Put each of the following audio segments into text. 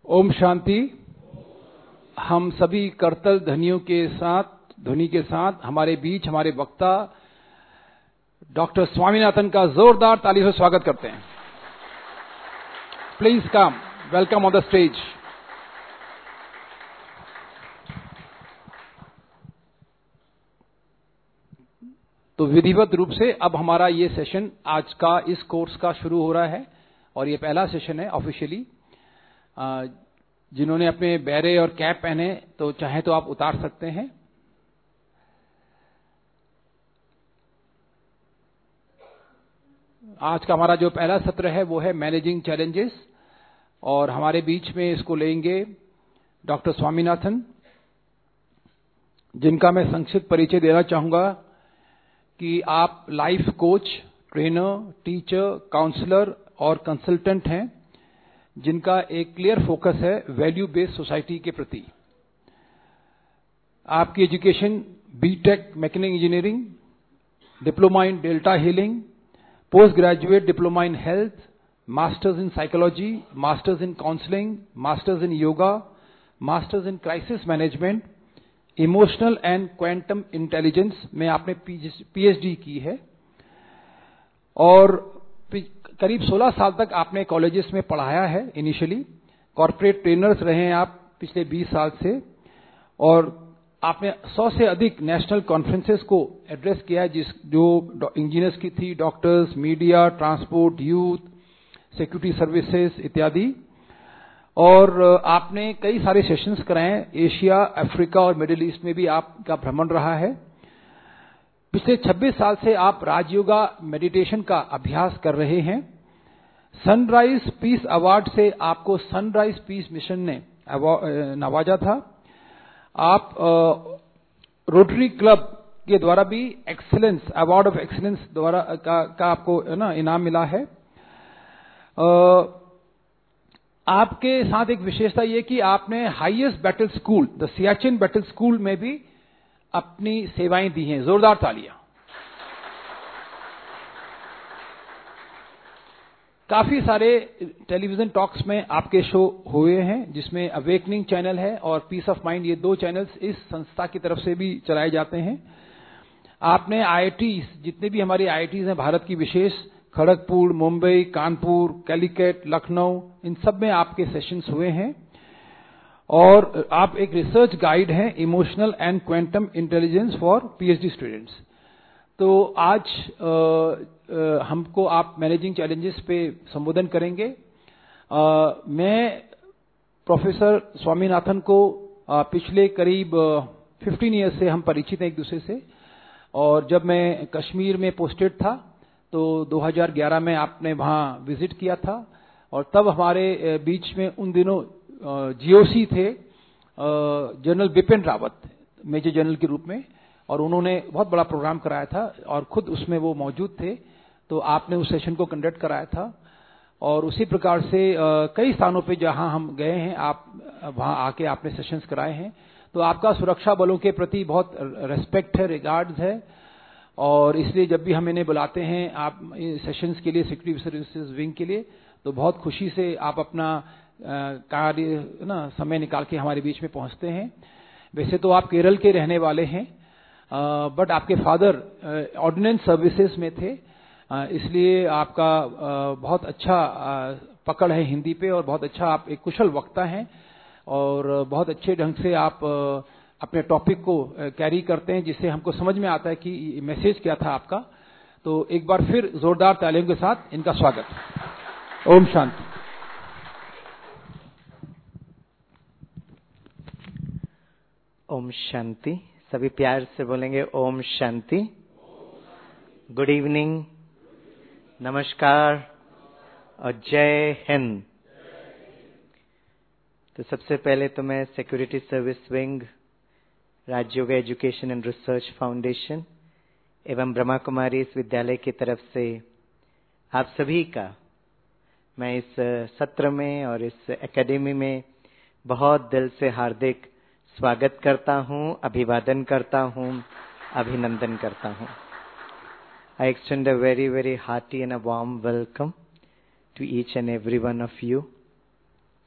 ओम शांति। हम सभी करतल ध्वनि के साथ हमारे बीच हमारे वक्ता डॉक्टर स्वामीनाथन का जोरदार ताली से स्वागत करते हैं। Please come, welcome on the stage. तो विधिवत रूप से अब हमारा ये सेशन आज का इस कोर्स का शुरू हो रहा है और ये पहला सेशन है ऑफिशियली। जिन्होंने अपने बैरे और कैप पहने तो चाहे तो आप उतार सकते हैं। आज का हमारा जो पहला सत्र है वो है मैनेजिंग चैलेंजेस और हमारे बीच में इसको लेंगे डॉक्टर स्वामीनाथन, जिनका मैं संक्षिप्त परिचय देना चाहूंगा कि आप life coach, trainer, teacher, counsellor और कंसल्टेंट हैं, जिनका एक क्लियर फोकस है वैल्यू बेस्ड सोसाइटी के प्रति। आपकी education BTech mechanical engineering, diploma in delta healing, post graduate diploma in health, masters in psychology, masters in counselling, masters in yoga, masters in crisis management, emotional and quantum intelligence में आपने PhD की है और करीब 16 साल तक आपने colleges में पढ़ाया है। इनिशियली कॉर्पोरेट ट्रेनर्स रहे हैं आप पिछले 20 साल से और आपने 100 से अधिक नेशनल कॉन्फ्रेंसेस को एड्रेस किया है, जो इंजीनियर्स की थी, doctors, media, transport, youth, security services इत्यादि। और आपने कई सारे सेशंस कराए हैं। एशिया, अफ्रीका और मिडिल ईस्ट में भी आपका भ्रमण रहा है। पिछले 26 साल से आप राजयोगा मेडिटेशन का अभ्यास कर रहे हैं। सनराइज पीस अवार्ड से आपको सनराइज पीस मिशन ने नवाजा था। आप रोटरी क्लब के द्वारा भी एक्सीलेंस अवार्ड ऑफ एक्सीलेंस द्वारा का आपको इनाम मिला है। आपके साथ एक विशेषता ये कि आपने highest battle school, the Siachen battle school में भी अपनी सेवाएं दी हैं। जोरदार तालियां। काफी सारे टेलीविजन टॉक्स में आपके शो हुए हैं, जिसमें अवेकनिंग चैनल है और पीस ऑफ माइंड, ये दो चैनल्स इस संस्था की तरफ से भी चलाए जाते हैं। आपने आईआईटीज, जितने भी हमारी आईआईटीज हैं भारत की विशेष, खड़गपुर, मुंबई, कानपुर, कैलिकट, लखनऊ, इन सब में आपके सेशंस हुए हैं और आप एक रिसर्च गाइड हैं emotional and quantum intelligence for PhD students. तो आज हमको आप मैनेजिंग चैलेंजेस पे संबोधन करेंगे। मैं प्रोफेसर स्वामीनाथन को पिछले करीब 15 ईयर्स से हम परिचित हैं एक दूसरे से, और जब मैं कश्मीर में पोस्टेड था तो 2011 में आपने वहां विजिट किया था और तब हमारे बीच में उन दिनों जीओसी थे general Bipin Rawat, major general के रूप में, और उन्होंने बहुत बड़ा प्रोग्राम कराया था और खुद उसमें वो मौजूद थे। तो आपने उस सेशन को कंडक्ट कराया था और उसी प्रकार से कई स्थानों पे जहां हम गए हैं आप वहां आके आपने सेशंस कराए हैं। तो आपका सुरक्षा बलों के प्रति बहुत रेस्पेक्ट है, रिगार्ड्स है, और इसलिए जब भी हम इन्हें बुलाते हैं आप सेशंस के लिए, सिक्योरिटी सर्विसेज विंग के लिए, तो बहुत खुशी से आप अपना कार्य समय निकाल के हमारे बीच में पहुंचते हैं। वैसे तो आप केरल के रहने वाले हैं, बट आपके फादर ऑर्डिनेंस सर्विसेज में थे, इसलिए आपका बहुत अच्छा पकड़ है हिंदी पे और बहुत अच्छा आप एक कुशल वक्ता हैं और बहुत अच्छे ढंग से आप अपने टॉपिक को कैरी करते हैं, जिससे हमको समझ में आता है कि मैसेज क्या था आपका। तो एक बार फिर जोरदार तालियों के साथ इनका स्वागत। ओम शांति। ओम शांति। सभी प्यार से बोलेंगे ओम शांति। गुड इवनिंग, नमस्कार और जय हिंद। तो सबसे पहले तो मैं security service wing, Rajyoga education and research foundation एवं ब्रह्मा कुमारी इस विद्यालय की तरफ से आप सभी का मैं इस सत्र में और इस एकेडमी में बहुत दिल से हार्दिक स्वागत करता हूं, अभिवादन करता हूं, अभिनंदन करता हूं। I extend a very, very hearty and a warm welcome to each and every one of you.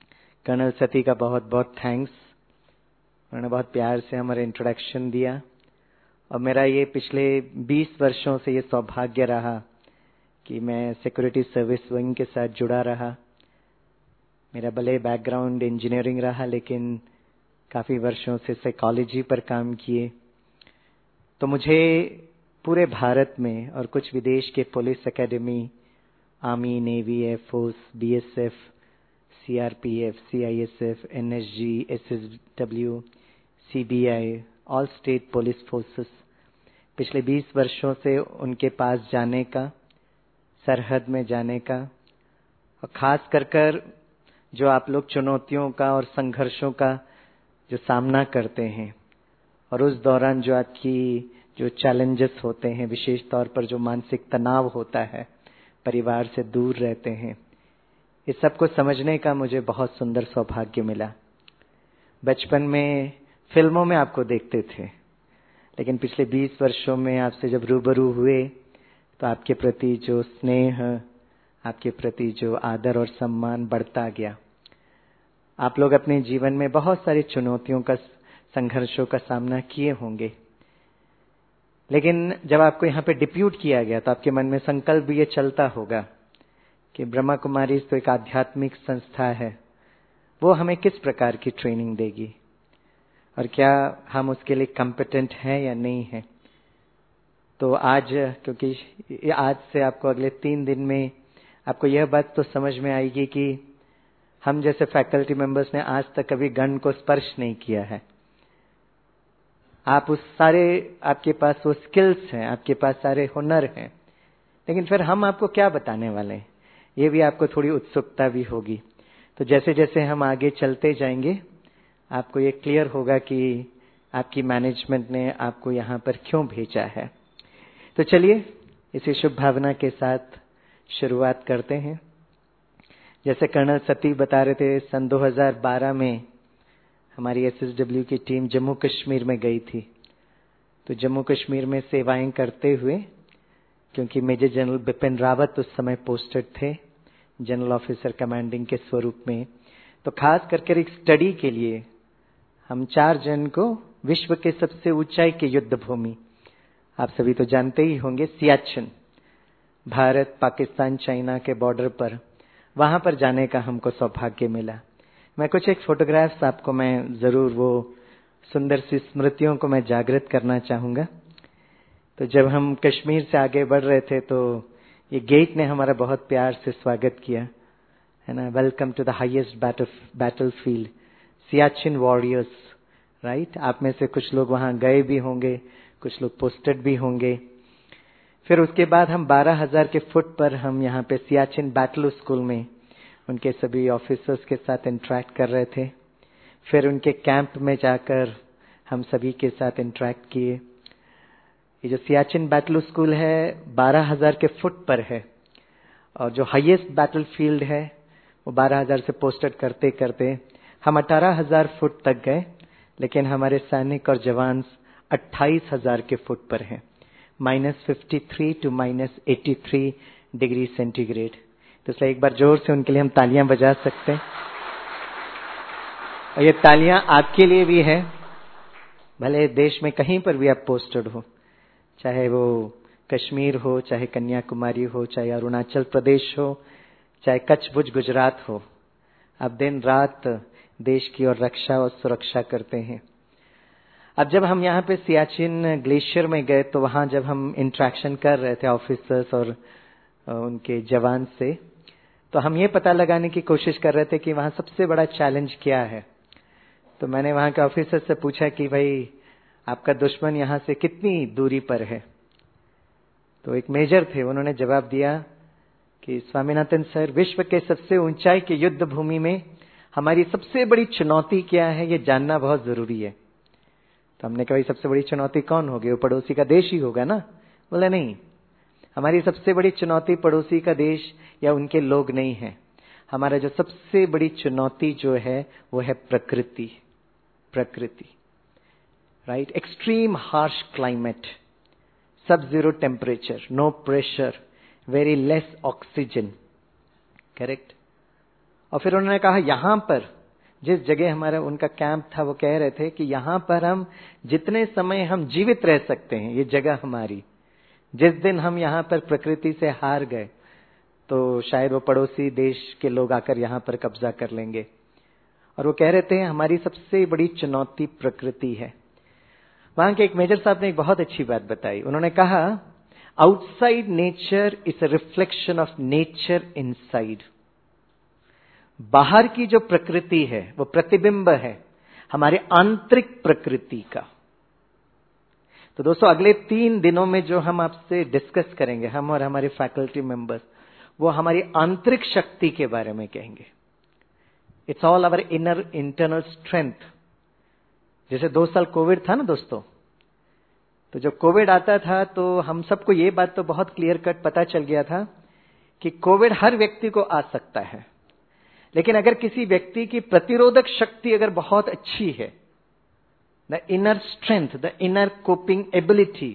Colonel Sati का बहुत बहुत थैंक्स। उन्होंने बहुत प्यार से हमारा इंट्रोडक्शन दिया और मेरा ये पिछले 20 वर्षों से ये सौभाग्य रहा कि मैं सिक्योरिटी सर्विस विंग के साथ जुड़ा रहा। मेरा भले बैकग्राउंड इंजीनियरिंग रहा, लेकिन काफ़ी वर्षों से साइकोलॉजी पर काम किए। तो मुझे पूरे भारत में और कुछ विदेश के police academy, army, navy, air force, BSF, CRPF, CISF, NSG, SSW, CBI, all state police forces, पिछले 20 वर्षों से उनके पास जाने का, सरहद में जाने का, और खास कर जो आप लोग चुनौतियों का और संघर्षों का जो सामना करते हैं और उस दौरान जो आपकी जो चैलेंजेस होते हैं, विशेष तौर पर जो मानसिक तनाव होता है, परिवार से दूर रहते हैं, इस सब को समझने का मुझे बहुत सुंदर सौभाग्य मिला। बचपन में फिल्मों में आपको देखते थे, लेकिन पिछले 20 वर्षों में आपसे जब रूबरू हुए तो आपके प्रति जो स्नेह, आपके प्रति जो आदर और सम्मान बढ़ता गया। आप लोग अपने जीवन में बहुत सारी चुनौतियों का, संघर्षों का सामना किए होंगे, लेकिन जब आपको यहाँ पे डिप्यूट किया गया तो आपके मन में संकल्प भी ये चलता होगा कि ब्रह्मा कुमारी तो एक आध्यात्मिक संस्था है, वो हमें किस प्रकार की ट्रेनिंग देगी और क्या हम उसके लिए कॉम्पिटेंट हैं या नहीं है। तो आज, क्योंकि आज से आपको अगले 3 दिन में आपको यह बात तो समझ में आएगी कि हम जैसे फैकल्टी मेंबर्स ने आज तक कभी गन को स्पर्श नहीं किया है। आप उस सारे, आपके पास वो स्किल्स हैं, आपके पास सारे हुनर हैं, लेकिन फिर हम आपको क्या बताने वाले हैं, ये भी आपको थोड़ी उत्सुकता भी होगी। तो जैसे जैसे हम आगे चलते जाएंगे आपको ये क्लियर होगा कि आपकी मैनेजमेंट ने आपको यहाँ पर क्यों भेजा है। तो चलिए इसी शुभ भावना के साथ शुरुआत करते हैं। जैसे कर्नल सती बता रहे थे, सन 2012 में हमारी एसएसडब्ल्यू की टीम जम्मू कश्मीर में गई थी। तो जम्मू कश्मीर में सेवाएं करते हुए, क्योंकि मेजर जनरल बिपिन रावत उस समय पोस्टेड थे जनरल ऑफिसर कमांडिंग के स्वरूप में, तो खास करके एक स्टडी के लिए हम 4 जन को विश्व के सबसे ऊंचाई के युद्ध भूमि, आप सभी तो जानते ही होंगे, सियाचिन, भारत पाकिस्तान चाइना के बॉर्डर पर, वहां पर जाने का हमको सौभाग्य मिला। मैं कुछ एक फोटोग्राफ्स आपको मैं जरूर वो सुंदर सी स्मृतियों को मैं जागृत करना चाहूंगा। तो जब हम कश्मीर से आगे बढ़ रहे थे तो ये गेट ने हमारा बहुत प्यार से स्वागत किया, है ना, welcome to the highest battle field, Siachen warriors, right. आप में से कुछ लोग वहां गए भी होंगे, कुछ लोग पोस्टेड भी होंगे। फिर उसके बाद हम 12,000 के फुट पर हम यहाँ पे सियाचिन बैटल स्कूल में उनके सभी ऑफिसर्स के साथ इंटरेक्ट कर रहे थे। फिर उनके कैंप में जाकर हम सभी के साथ इंटरेक्ट किए। ये जो सियाचिन बैटल स्कूल है 12,000 के फुट पर है और जो हाईएस्ट बैटल फील्ड है वो 12,000 से पोस्टेड करते करते हम 18,000 फुट तक गए, लेकिन हमारे सैनिक और जवान 28,000 के फुट पर हैं, -53 to -83 डिग्री सेंटीग्रेड। तो इसलिए एक बार जोर से उनके लिए हम तालियां बजा सकते हैं। और ये तालियां आपके लिए भी है, भले देश में कहीं पर भी आप पोस्टेड हो, चाहे वो कश्मीर हो, चाहे कन्याकुमारी हो, चाहे अरुणाचल प्रदेश हो, चाहे कच्छ भुज गुजरात हो, आप दिन रात देश की और रक्षा और सुरक्षा करते हैं। अब जब हम यहाँ पे सियाचिन ग्लेशियर में गए तो वहां जब हम इंटरेक्शन कर रहे थे ऑफिसर्स और उनके जवान से, तो हम ये पता लगाने की कोशिश कर रहे थे कि वहां सबसे बड़ा चैलेंज क्या है। तो मैंने वहां के ऑफिसर से पूछा कि भाई आपका दुश्मन यहाँ से कितनी दूरी पर है। तो एक मेजर थे, उन्होंने जवाब दिया कि स्वामीनाथन सर, विश्व के सबसे ऊंचाई के युद्ध भूमि में हमारी सबसे बड़ी चुनौती क्या है ये जानना बहुत जरूरी है। तो हमने कहा सबसे बड़ी चुनौती कौन होगी, वो पड़ोसी का देश ही होगा ना। बोले नहीं, हमारी सबसे बड़ी चुनौती पड़ोसी का देश या उनके लोग नहीं है, हमारा जो सबसे बड़ी चुनौती जो है वो है प्रकृति। प्रकृति, right. Extreme harsh climate, sub zero temperature, no pressure, very less oxygen, correct. और फिर उन्होंने कहा यहां पर जिस जगह हमारा उनका कैंप था, वो कह रहे थे कि यहाँ पर हम जितने समय हम जीवित रह सकते हैं, ये जगह हमारी। जिस दिन हम यहाँ पर प्रकृति से हार गए तो शायद वो पड़ोसी देश के लोग आकर यहाँ पर कब्जा कर लेंगे। और वो कह रहे थे हमारी सबसे बड़ी चुनौती प्रकृति है। वहां के एक मेजर साहब ने एक बहुत अच्छी बात बताई। उन्होंने कहा, outside nature is a reflection of nature inside. बाहर की जो प्रकृति है वो प्रतिबिंब है हमारे आंतरिक प्रकृति का। तो दोस्तों, अगले 3 दिनों में जो हम आपसे डिस्कस करेंगे, हम और हमारे फैकल्टी मेंबर्स, वो हमारी आंतरिक शक्ति के बारे में कहेंगे। It's all our inner internal strength. जैसे 2 साल कोविड था ना दोस्तों, तो जब कोविड आता था तो हम सबको ये बात तो बहुत क्लियर कट पता चल गया था कि कोविड हर व्यक्ति को आ सकता है, लेकिन अगर किसी व्यक्ति की प्रतिरोधक शक्ति अगर बहुत अच्छी है, the inner strength, the inner coping ability,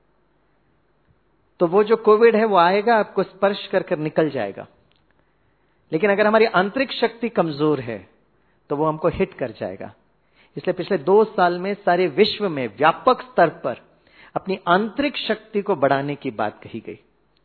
तो वो जो कोविड है वो आएगा, आपको स्पर्श कर कर निकल जाएगा। लेकिन अगर हमारी आंतरिक शक्ति कमजोर है तो वो हमको हिट कर जाएगा। इसलिए पिछले 2 साल में सारे विश्व में व्यापक स्तर पर अपनी आंतरिक शक्ति को बढ़ाने की बात कही गई।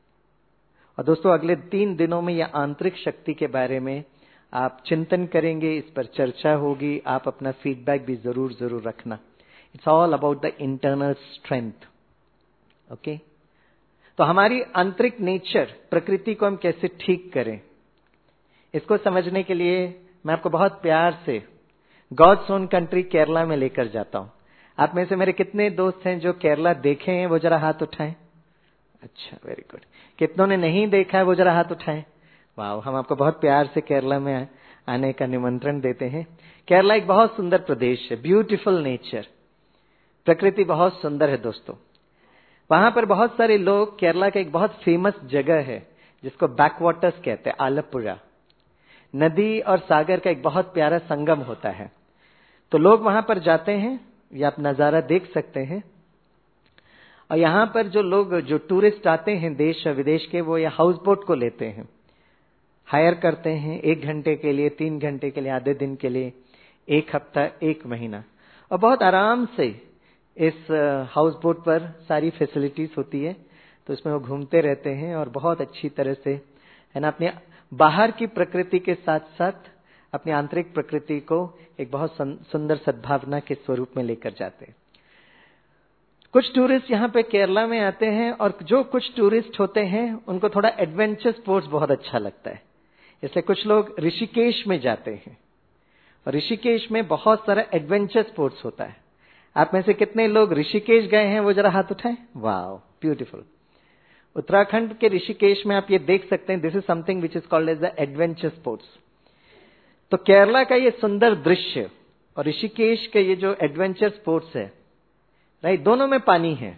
और दोस्तों, अगले 3 दिनों में यह आंतरिक शक्ति के बारे में आप चिंतन करेंगे, इस पर चर्चा होगी। आप अपना फीडबैक भी जरूर रखना। It's all about the internal strength. Okay, तो हमारी आंतरिक नेचर, प्रकृति को हम कैसे ठीक करें, इसको समझने के लिए मैं आपको बहुत प्यार से गॉड्स ओन कंट्री केरला में लेकर जाता हूं। आप में से मेरे कितने दोस्त हैं जो केरला देखे हैं? वो जरा हाथ उठाएं। अच्छा, वेरी गुड। कितनों ने नहीं देखा है? वो जरा हाथ उठाएं। वाह, हम आपको बहुत प्यार से केरला में आने का निमंत्रण देते हैं। केरला एक बहुत सुंदर प्रदेश है, ब्यूटीफुल नेचर, प्रकृति बहुत सुंदर है दोस्तों। वहां पर बहुत सारे लोग, केरला का एक बहुत फेमस जगह है जिसको बैकवाटर्स कहते हैं, आलपुरा। नदी और सागर का एक बहुत प्यारा संगम होता है। तो लोग वहां पर जाते हैं, ये आप नजारा देख सकते हैं। और यहां पर जो लोग, जो टूरिस्ट आते हैं देश और विदेश के, वो ये हाउस बोट को लेते हैं, हायर करते हैं 1 घंटे के लिए, 3 घंटे के लिए, आधे दिन के लिए, 1 हफ्ता, 1 महीना। और बहुत आराम से इस हाउस बोट पर सारी फैसिलिटीज होती है, तो इसमें वो घूमते रहते हैं और बहुत अच्छी तरह से, है ना, अपने बाहर की प्रकृति के साथ साथ अपनी आंतरिक प्रकृति को एक बहुत सुंदर सद्भावना के स्वरूप में लेकर जाते हैं। कुछ टूरिस्ट यहाँ पे केरला में आते हैं, और जो कुछ टूरिस्ट होते हैं उनको थोड़ा एडवेंचर स्पोर्ट्स बहुत अच्छा लगता है। इसलिए कुछ लोग ऋषिकेश में जाते हैं, और ऋषिकेश में बहुत सारा एडवेंचर स्पोर्ट्स होता है। आप में से कितने लोग ऋषिकेश गए हैं? वो जरा हाथ उठाएं। वाह, ब्यूटीफुल। उत्तराखंड के ऋषिकेश में आप ये देख सकते हैं, this is something which is called as the adventure sports. तो केरला का ये सुंदर दृश्य और ऋषिकेश के ये जो एडवेंचर स्पोर्ट्स है, राइट, दोनों में पानी है।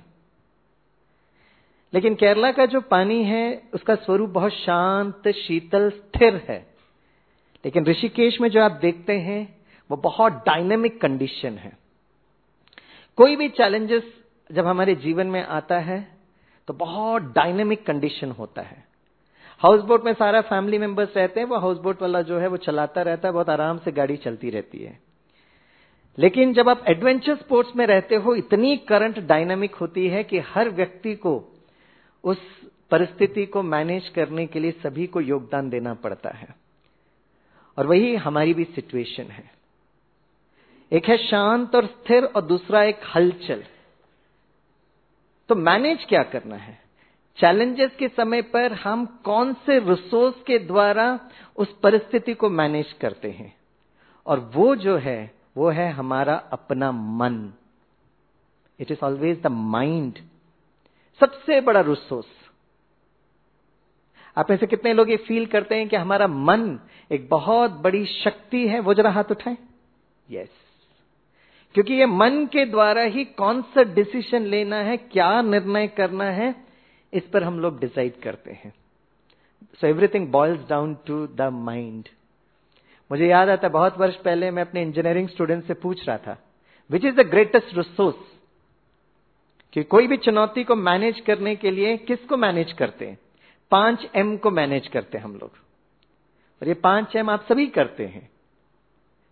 लेकिन केरला का जो पानी है उसका स्वरूप बहुत शांत, शीतल, स्थिर है। लेकिन ऋषिकेश में जो आप देखते हैं वो बहुत डायनेमिक कंडीशन है। कोई भी चैलेंजेस जब हमारे जीवन में आता है तो बहुत डायनेमिक कंडीशन होता है। हाउस बोट में सारा फैमिली मेंबर्स रहते हैं, वो हाउस बोट वाला जो है वो चलाता रहता है, बहुत आराम से गाड़ी चलती रहती है। लेकिन जब आप एडवेंचर स्पोर्ट्स में रहते हो, इतनी करंट डायनामिक होती है कि हर व्यक्ति को उस परिस्थिति को मैनेज करने के लिए सभी को योगदान देना पड़ता है। और वही हमारी भी सिचुएशन है। एक है शांत और स्थिर, और दूसरा एक हलचल। तो मैनेज क्या करना है? चैलेंजेस के समय पर हम कौन से रिसोर्स के द्वारा उस परिस्थिति को मैनेज करते हैं? और वो जो है वो है हमारा अपना मन। It is always the mind, सबसे बड़ा रिसोर्स। आप में से कितने लोग ये फील करते हैं कि हमारा मन एक बहुत बड़ी शक्ति है? वो जरा हाथ उठाएं। यस, क्योंकि ये मन के द्वारा ही कौन सा डिसीजन लेना है, क्या निर्णय करना है, इस पर हम लोग डिसाइड करते हैं। So everything boils down to the mind. मुझे याद आता, बहुत वर्ष पहले मैं अपने इंजीनियरिंग स्टूडेंट से पूछ रहा था, which is the greatest resource? कि कोई भी चुनौती को मैनेज करने के लिए किसको मैनेज करते हैं? 5M को मैनेज करते हैं हम लोग। और ये 5M आप सभी करते हैं,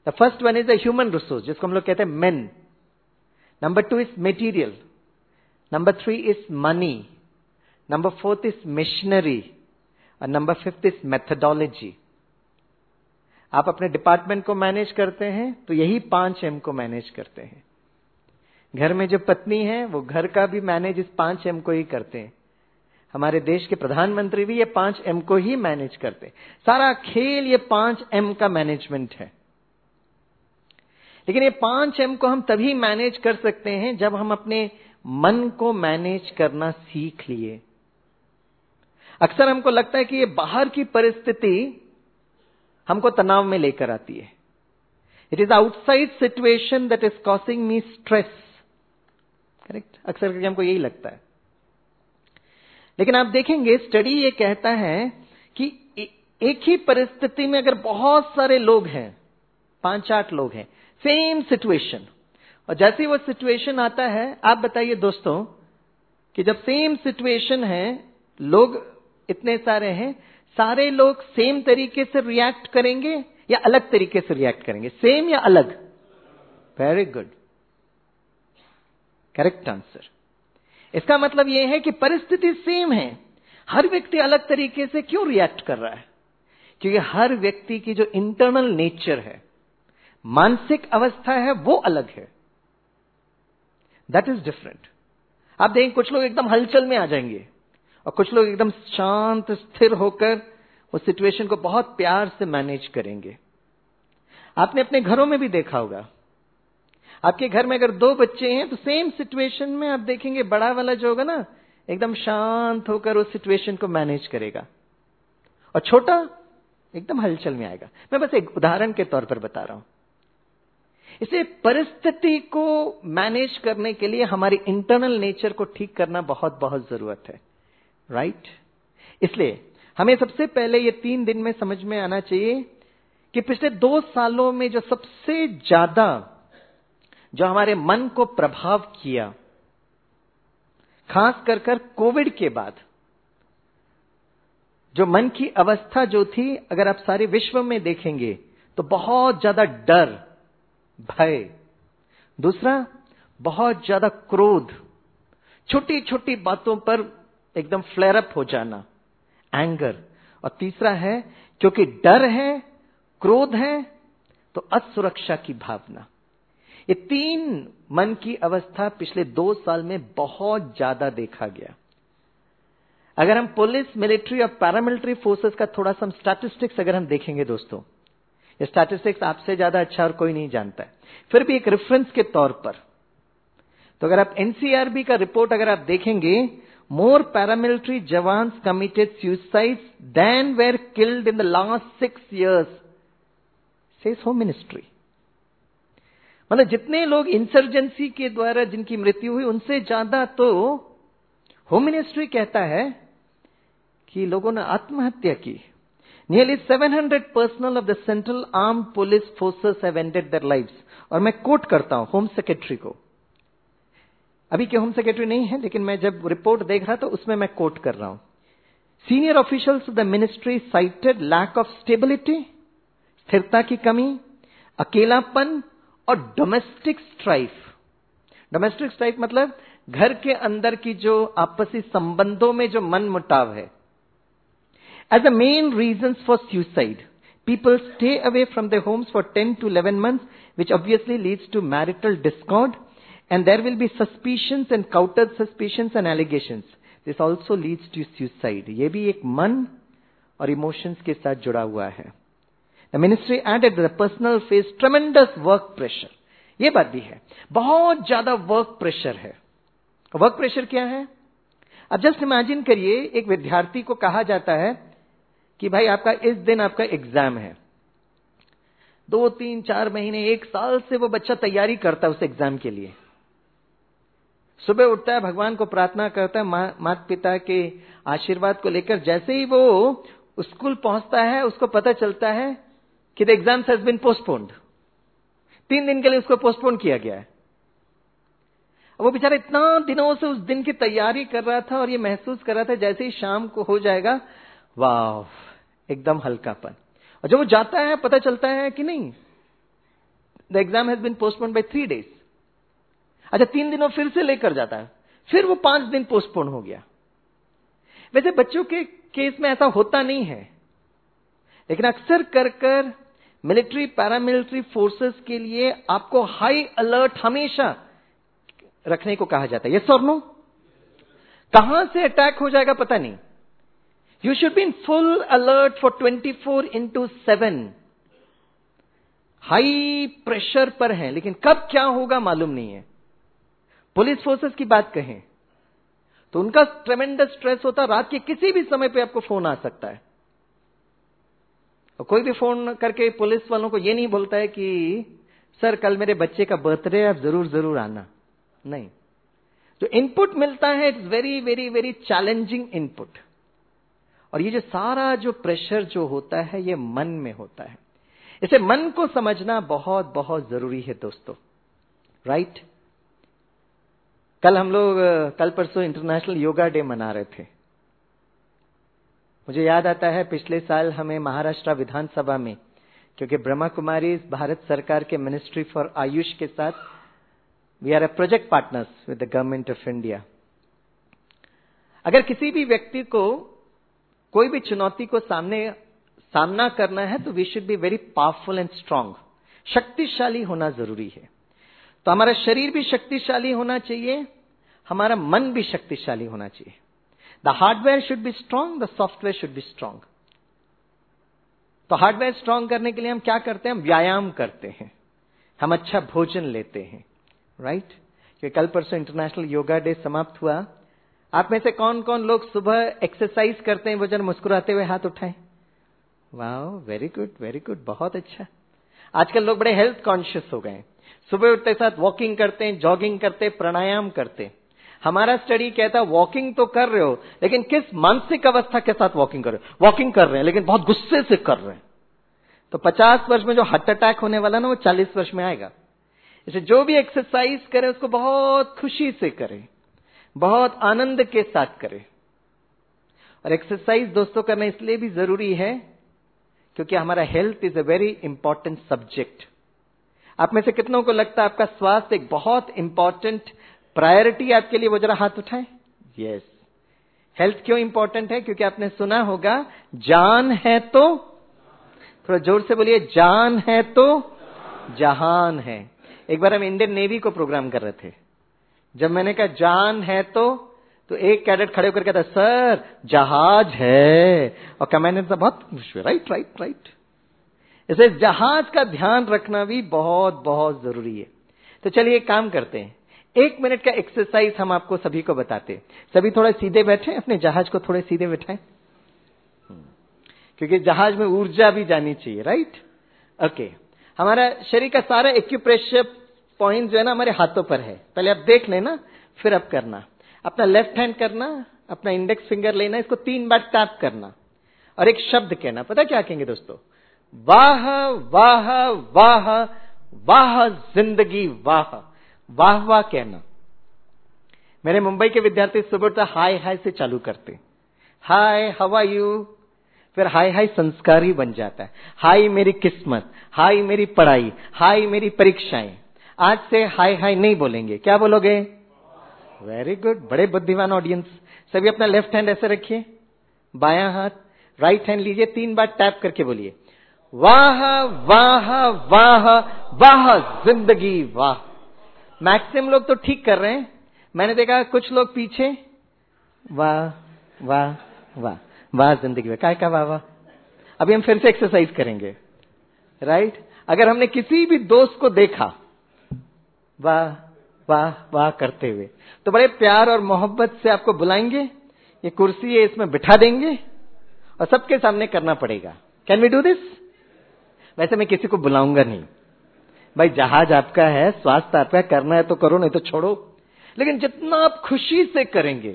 the first one is the human resource, जिसको हम लोग कहते हैं men. Number 2 is material. Number 3 is money. Number 4 is machinery. और नंबर 5 इज मेथोडोलॉजी. आप अपने डिपार्टमेंट को मैनेज करते हैं तो यही 5 M को मैनेज करते हैं. घर में जो पत्नी है वो घर का भी मैनेज इस 5 M को ही करते हैं. हमारे देश के प्रधानमंत्री भी ये 5 M को ही मैनेज करते हैं. सारा खेल ये 5 M का मैनेजमेंट है. लेकिन ये 5 M को हम तभी मैनेज कर सकते हैं जब हम अपने मन को मैनेज करना सीख लिए. अक्सर हमको लगता है कि ये बाहर की परिस्थिति हमको तनाव में लेकर आती है. It is outside situation that is causing me stress. Correct? अक्सर करके हमको यही लगता है. लेकिन आप देखेंगे स्टडी ये कहता है कि एक ही परिस्थिति में अगर बहुत सारे लोग हैं, 5-8 लोग हैं, सेम सिचुएशन, और जैसे ही वो सिचुएशन आता है, आप बताइए दोस्तों कि जब सेम सिचुएशन है, लोग इतने सारे हैं, सारे लोग सेम तरीके से रिएक्ट करेंगे या अलग तरीके से रिएक्ट करेंगे? सेम या अलग? Very good, correct answer. इसका मतलब यह है कि परिस्थिति सेम है, हर व्यक्ति अलग तरीके से क्यों रिएक्ट कर रहा है? क्योंकि हर व्यक्ति की जो इंटरनल नेचर है, मानसिक अवस्था है, वो अलग है. That is different. आप देखें कुछ लोग एकदम हलचल में आ जाएंगे और कुछ लोग एकदम शांत स्थिर होकर उस सिचुएशन को बहुत प्यार से मैनेज करेंगे. आपने अपने घरों में भी देखा होगा. आपके घर में अगर 2 बच्चे हैं तो सेम सिचुएशन में आप देखेंगे बड़ा वाला जो होगा ना, एकदम शांत होकर उस सिचुएशन को मैनेज करेगा और छोटा एकदम हलचल में आएगा. मैं बस एक उदाहरण के तौर पर बता रहा हूं. इसलिए परिस्थिति को मैनेज करने के लिए हमारी इंटरनल नेचर को ठीक करना बहुत बहुत जरूरत है. राइट? इसलिए हमें सबसे पहले ये 3 दिन में समझ में आना चाहिए कि पिछले 2 सालों में जो सबसे ज्यादा जो हमारे मन को प्रभाव किया, खास कर कोविड के बाद, जो मन की अवस्था जो थी, अगर आप सारे विश्व में देखेंगे तो बहुत ज्यादा डर, भय. दूसरा, बहुत ज्यादा क्रोध, छोटी छोटी बातों पर एकदम फ्लेयर अप हो जाना, एंगर. और तीसरा है, क्योंकि डर है, क्रोध है, तो असुरक्षा की भावना. ये 3 मन की अवस्था पिछले 2 साल में बहुत ज्यादा देखा गया. अगर हम पुलिस, मिलिट्री और पैरामिलिट्री फोर्सेस का थोड़ा सा स्टैटिस्टिक्स अगर हम देखेंगे दोस्तों, ये स्टैटिस्टिक्स आपसे ज्यादा अच्छा और कोई नहीं जानता है, फिर भी एक रेफरेंस के तौर पर, तो अगर आप एनसीआरबी का रिपोर्ट अगर आप देखेंगे, more paramilitary jawans committed suicides than were killed in the last 6 years, says Home Ministry. मतलब जितने लोग इंसर्जेंसी के द्वारा जिनकी मृत्यु हुई, उनसे ज्यादा तो होम मिनिस्ट्री कहता है कि लोगों ने आत्महत्या की. Nearly 700 personnel of the Central Armed Police Forces have ended their lives. और मैं कोट करता हूं होम सेक्रेटरी को. अभी के होम सेक्रेटरी नहीं है, लेकिन मैं जब रिपोर्ट देख रहा था उसमें मैं कोट कर रहा हूं. Senior officials of the ministry cited lack of stability, स्थिरता की कमी, अकेलापन और डोमेस्टिक स्ट्राइफ. डोमेस्टिक स्ट्राइफ मतलब घर के अंदर की जो आपसी संबंधों में जो मन मुटाव है. As the main reasons for suicide, people stay away from their homes for 10 to 11 months, which obviously leads to marital discord. And there will be suspicions and counter suspicions and allegations. This also leads to suicide. ये भी एक मन और emotions के साथ जुड़ा हुआ है. The ministry added that the personal face tremendous work pressure. ये बात भी है, बहुत ज्यादा वर्क प्रेशर है. वर्क प्रेशर क्या है? अब जस्ट इमेजिन करिए, एक विद्यार्थी को कहा जाता है कि भाई आपका इस दिन आपका एग्जाम है. 2, 3, 4 महीने, 1 साल से वो बच्चा तैयारी करता है उस एग्जाम के लिए. सुबह उठता है, भगवान को प्रार्थना करता है, माता पिता के आशीर्वाद को लेकर. जैसे ही वो स्कूल पहुंचता है, उसको पता चलता है कि the exam has been postponed. 3 दिन के लिए उसको पोस्टपोन किया गया है. वो बेचारा इतना दिनों से उस दिन की तैयारी कर रहा था और ये महसूस कर रहा था जैसे ही शाम को हो जाएगा, वाह, एकदम हल्कापन. और जब वो जाता है, पता चलता है कि नहीं, the exam has been postponed by 3 days। अच्छा 3 दिनों फिर से लेकर जाता है, फिर वो 5 दिन पोस्टपोन हो गया। वैसे बच्चों के केस में ऐसा होता नहीं है, लेकिन अक्सर कर मिलिट्री पैरामिलिट्री फोर्सेस के लिए आपको हाई अलर्ट हमेशा रखने को कहा जाता है। यस और नो? कहां से अटैक हो जाएगा पता नहीं। You should be in full alert for 24/7। High pressure पर है, लेकिन कब क्या होगा मालूम नहीं है। पुलिस फोर्सेस की बात कहें तो उनका ट्रेमेंडस स्ट्रेस होता है, रात के किसी भी समय पे आपको फोन आ सकता है। और कोई भी फोन करके पुलिस वालों को यह नहीं बोलता है कि सर कल मेरे बच्चे का बर्थडे है, आप जरूर जरूर आना। नहीं, जो इनपुट मिलता है it's very very very challenging input. और ये जो सारा जो प्रेशर जो होता है ये मन में होता है। इसे मन को समझना बहुत बहुत जरूरी है दोस्तों, राइट? कल परसों इंटरनेशनल योगा डे मना रहे थे। मुझे याद आता है पिछले साल हमें महाराष्ट्र विधानसभा में, क्योंकि ब्रह्मा कुमारी भारत सरकार के मिनिस्ट्री फॉर आयुष के साथ we are a project partners with the government of India. अगर किसी भी व्यक्ति को कोई भी चुनौती को सामना करना है तो we should be very powerful and strong. शक्तिशाली होना जरूरी है। तो हमारा शरीर भी शक्तिशाली होना चाहिए, हमारा मन भी शक्तिशाली होना चाहिए। The hardware should be strong, the software should be strong. तो हार्डवेयर स्ट्रांग करने के लिए हम क्या करते हैं? हम व्यायाम करते हैं, हम अच्छा भोजन लेते हैं, राइट? क्योंकि कल परसों इंटरनेशनल योगा डे समाप्त हुआ। आप में से कौन कौन लोग सुबह एक्सरसाइज करते हैं? वो जन मुस्कुराते हुए हाथ उठाएं। वाह, वेरी गुड वेरी गुड, बहुत अच्छा। आजकल लोग बड़े हेल्थ कॉन्शियस हो गए। सुबह उठते साथ वॉकिंग करते हैं, जॉगिंग करते हैं, प्राणायाम करते हैं। हमारा स्टडी कहता है वॉकिंग तो कर रहे हो, लेकिन किस मानसिक अवस्था के साथ वॉकिंग कर रहे हो? वॉकिंग कर रहे हैं लेकिन बहुत गुस्से से कर रहे हैं। तो 50 वर्ष में जो हार्ट अटैक होने वाला ना, वो 40 वर्ष में आएगा। इसे जो भी एक्सरसाइज करे उसको बहुत खुशी से करे, बहुत आनंद के साथ करे। और एक्सरसाइज दोस्तों करना इसलिए भी जरूरी है क्योंकि हमारा health is a very important subject. आप में से कितनों को लगता है आपका स्वास्थ्य एक बहुत इंपॉर्टेंट प्रायोरिटी आपके लिए? वो जरा हाथ उठाएं। यस। हेल्थ क्यों इंपॉर्टेंट है? क्योंकि आपने सुना होगा जान है तो, थोड़ा जोर से बोलिए, जान है तो जहान है। एक बार हम इंडियन नेवी को प्रोग्राम कर रहे थे। जब मैंने कहा जान है तो एक कैडेट खड़े होकर कहता सर जहाज है, और कमांडर साहब बहुत खुश हुए, राइट राइट राइट। इसे जहाज का ध्यान रखना भी बहुत बहुत जरूरी है। तो चलिए एक काम करते हैं, 1 मिनट का एक्सरसाइज हम आपको सभी को बताते हैं। सभी थोड़ा सीधे बैठे, अपने जहाज को थोड़े सीधे बैठाएं, क्योंकि जहाज में ऊर्जा भी जानी चाहिए, राइट? ओके। हमारा शरीर का सारा एक्यूप्रेशर पॉइंट जो है ना हमारे हाथों पर है। पहले आप देख लेना, फिर आप करना। अपना लेफ्ट हैंड करना, अपना इंडेक्स फिंगर लेना, इसको 3 बार टैप करना और एक शब्द कहना। पता क्या कहेंगे दोस्तों? वाह वाह वाह वाह जिंदगी वाह। वाह वाह कहना। मेरे मुंबई के विद्यार्थी सुबह तो हाय हाय से चालू करते, हाय हाउ आर यू, फिर हाय हाय संस्कारी बन जाता है। हाय मेरी किस्मत, हाय मेरी पढ़ाई, हाय मेरी परीक्षाएं। आज से हाय हाय नहीं बोलेंगे, क्या बोलोगे? वेरी गुड, बड़े बुद्धिमान ऑडियंस। सभी अपना लेफ्ट हैंड ऐसे रखिए, बायां हाथ, राइट हैंड लीजिए, 3 बार टैप करके बोलिए वाह वाह वाह वाह जिंदगी वाह। मैक्सिमम लोग तो ठीक कर रहे हैं, मैंने देखा कुछ लोग पीछे वाह वाह वाह वाह जिंदगी वाह। काय का वाह वाह? अभी हम फिर से एक्सरसाइज करेंगे, राइट? अगर हमने किसी भी दोस्त को देखा वाह वाह वाह करते हुए, तो बड़े प्यार और मोहब्बत से आपको बुलाएंगे, ये कुर्सी है इसमें बिठा देंगे और सबके सामने करना पड़ेगा। Can we do this? वैसे मैं किसी को बुलाऊंगा नहीं, भाई जहाज आपका है, स्वास्थ्य आपका, करना है तो करो, नहीं तो छोड़ो। लेकिन जितना आप खुशी से करेंगे,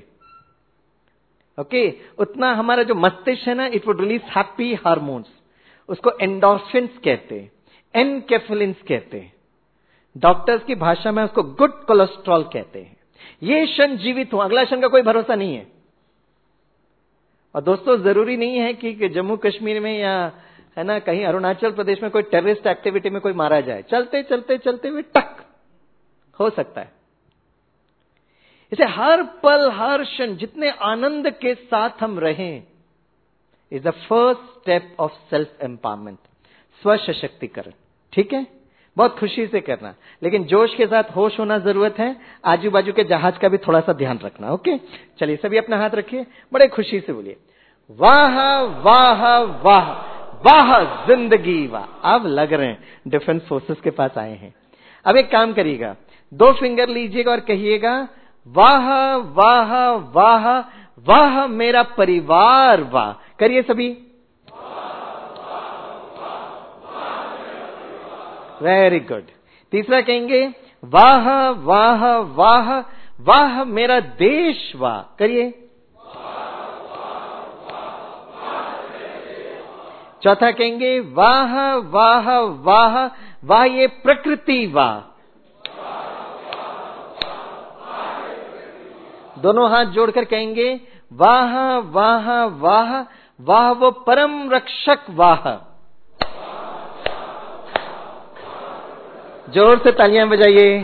ओके, उतना हमारा जो मस्तिष्क है ना, it would release happy hormones. उसको एंडोर्फिन्स कहते हैं, एनकेफेलिन्स कहते हैं, डॉक्टर्स की भाषा में उसको गुड कोलेस्ट्रॉल कहते हैं। ये क्षण जीवित हो, अगला क्षण का कोई भरोसा नहीं है। और दोस्तों जरूरी नहीं है कि जम्मू कश्मीर में या है ना, कहीं अरुणाचल प्रदेश में कोई टेररिस्ट एक्टिविटी में कोई मारा जाए, चलते चलते चलते हुए टक हो सकता है। इसे हर पल हर क्षण जितने आनंद के साथ हम रहें is the first step of self empowerment, स्व सशक्तिकरण। ठीक है, बहुत खुशी से करना, लेकिन जोश के साथ होश होना जरूरत है। आजू बाजू के जहाज का भी थोड़ा सा ध्यान रखना। ओके, चलिए सभी अपना हाथ रखिए, बड़े खुशी से बोलिए वाह वाह वाह वाह जिंदगी वाह। अब लग रहे हैं डिफेंस फोर्सेस के पास आए हैं। अब एक काम करिएगा, 2 फिंगर लीजिएगा और कहिएगा वाह वाह वाह वाह मेरा परिवार वाह। करिए सभी, वेरी गुड। तीसरा कहेंगे वाह वाह वाह वाह मेरा देश वाह। करिए। चौथा कहेंगे वाह वाह वाह वाह ये प्रकृति वाह। दोनों हाथ जोड़कर कहेंगे वाह वाह वाह वाह वो परम रक्षक वाह। जोर से तालियां बजाइए।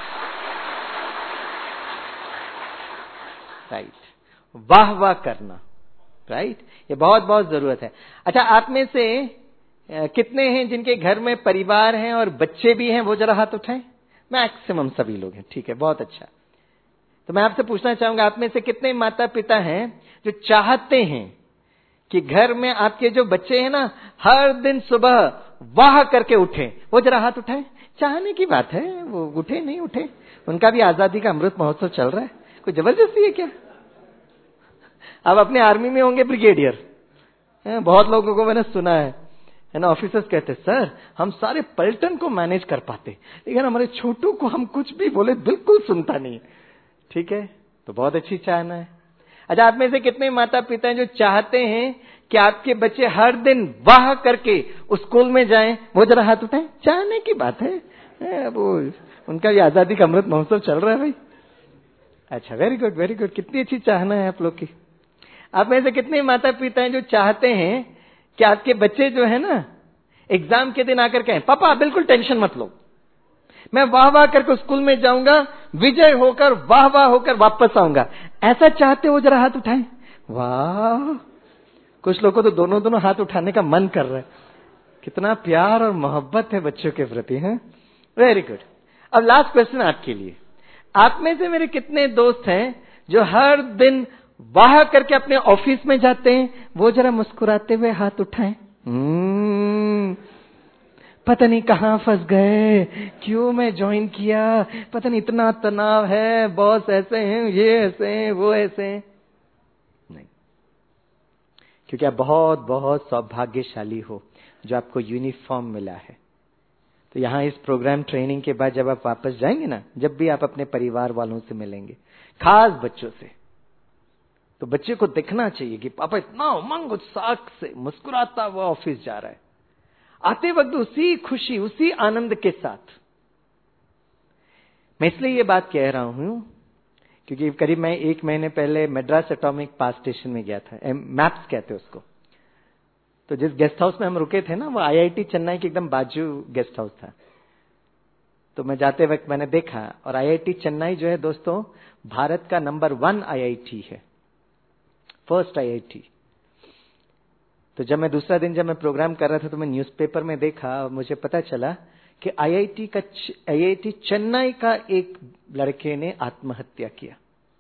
राइट, वाह वाह करना, राइट, ये बहुत बहुत जरूरत है। अच्छा, आप में से कितने हैं जिनके घर में परिवार हैं और बच्चे भी हैं? वो जरा हाथ उठाएं। मैक्सिमम सभी लोग हैं, ठीक है, बहुत अच्छा। तो मैं आपसे पूछना चाहूंगा, आप में से कितने माता पिता हैं जो चाहते हैं कि घर में आपके जो बच्चे हैं ना हर दिन सुबह वाह करके उठे? वो जरा हाथ उठाएं। चाहने की बात है, वो उठे नहीं उठे, उनका भी आजादी का अमृत महोत्सव चल रहा है, कोई जबरदस्ती है क्या? आप अपने आर्मी में होंगे ब्रिगेडियर, बहुत लोगों को मैंने सुना है ना, ऑफिसर्स कहते सर हम सारे पलटन को मैनेज कर पाते, लेकिन हमारे छोटू को हम कुछ भी बोले बिल्कुल सुनता नहीं। ठीक है, तो बहुत अच्छी चाहना है। अच्छा, आप में से कितने माता पिता हैं जो चाहते हैं कि आपके बच्चे हर दिन वाह करके उस स्कूल में जाएं? वो जरा हाथ उठाएं। चाहने की बात है, वो उनका भी आजादी का अमृत महोत्सव चल रहा है भाई। अच्छा, वेरी गुड वेरी गुड, कितनी अच्छी चाहना है आप लोग की। आप में से कितने माता पिता हैं जो चाहते हैं कि आपके बच्चे जो है ना एग्जाम के दिन आकर कहें पापा बिल्कुल टेंशन मत लो, मैं वाह वाह करके स्कूल में जाऊंगा, विजय होकर वाह वाह होकर वापस आऊंगा। ऐसा चाहते हो? जरा हाथ उठाएं। वाह, कुछ लोगों को तो दोनों हाथ उठाने का मन कर रहा है। कितना प्यार और मोहब्बत है बच्चों के प्रति, है। Very good. अब लास्ट क्वेश्चन आपके लिए, आप में से मेरे कितने दोस्त हैं जो हर दिन वाह करके अपने ऑफिस में जाते हैं? वो जरा मुस्कुराते हुए हाथ उठाएं। पता नहीं कहां फंस गए, क्यों मैं ज्वाइन किया, पता नहीं इतना तनाव है, बॉस ऐसे हैं, ये ऐसे हैं, वो ऐसे हैं। नहीं, क्योंकि आप बहुत बहुत सौभाग्यशाली हो जो आपको यूनिफॉर्म मिला है। तो यहां इस प्रोग्राम ट्रेनिंग के बाद जब आप वापस जाएंगे ना, जब भी आप अपने परिवार वालों से मिलेंगे, खास बच्चों से, तो बच्चे को दिखना चाहिए कि पापा इतना उमंग उत्साह से मुस्कुराता हुआ ऑफिस जा रहा है, आते वक्त उसी खुशी उसी आनंद के साथ। मैं इसलिए ये बात कह रहा हूं क्योंकि करीब मैं 1 महीने पहले मद्रास एटॉमिक पावर स्टेशन में गया था, मैप्स कहते हैं उसको। तो जिस गेस्ट हाउस में हम रुके थे ना, वो IIT चेन्नई के एकदम बाजू गेस्ट हाउस था। तो मैं जाते वक्त मैंने देखा, और IIT चेन्नई जो है दोस्तों भारत का नंबर 1 IIT है, फर्स्ट IIT। तो जब मैं दूसरा दिन जब मैं प्रोग्राम कर रहा था तो मैं न्यूज़पेपर में देखा और मुझे पता चला कि IIT चेन्नई का एक लड़के ने आत्महत्या किया।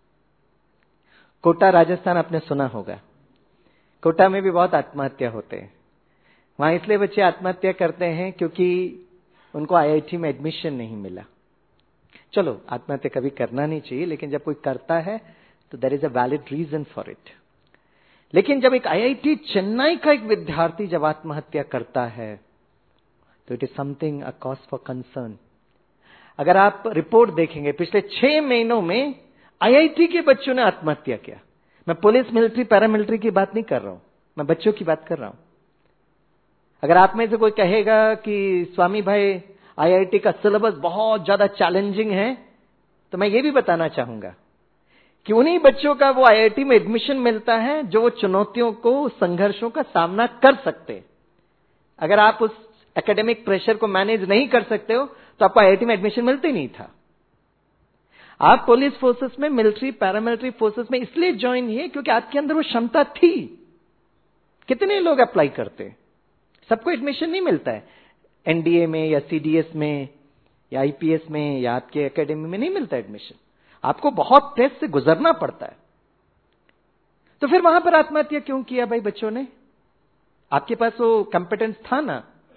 कोटा राजस्थान आपने सुना होगा, कोटा में भी बहुत आत्महत्या होते हैं। वहां इसलिए बच्चे आत्महत्या करते हैं क्योंकि उनको IIT में एडमिशन नहीं मिला। चलो, आत्महत्या कभी करना नहीं चाहिए, लेकिन जब कोई करता है तो there is a valid reason for it. लेकिन जब एक IIT चेन्नई का एक विद्यार्थी जब आत्महत्या करता है तो it is something a cause for concern. अगर आप रिपोर्ट देखेंगे पिछले 6 महीनों में IIT के बच्चों ने आत्महत्या किया। मैं पुलिस, मिलिट्री, पैरामिलिट्री की बात नहीं कर रहा हूं, मैं बच्चों की बात कर रहा हूं। अगर आप में से कोई कहेगा कि स्वामी भाई IIT का सिलेबस बहुत ज्यादा चैलेंजिंग है, तो मैं ये भी बताना चाहूंगा कि उन्हीं बच्चों का वो IIT में एडमिशन मिलता है जो वो चुनौतियों को, संघर्षों का सामना कर सकते। अगर आप उस एकेडमिक प्रेशर को मैनेज नहीं कर सकते हो तो आपको आईआईटी में एडमिशन मिलता ही नहीं था। आप पुलिस फोर्सेस में, मिलिट्री, पैरामिलिट्री फोर्सेस में इसलिए ज्वाइन किए क्योंकि आपके अंदर वो क्षमता थी। कितने लोग अप्लाई करते हैं? सबको एडमिशन नहीं मिलता है। एनडीए में या सीडीएस में या आईपीएस में या आपके एकेडमी में नहीं मिलता एडमिशन। आपको बहुत टेस्ट से गुजरना पड़ता है। तो फिर वहां पर आत्महत्या क्यों किया भाई बच्चों ने? आपके पास वो कंपेटेंस था ना।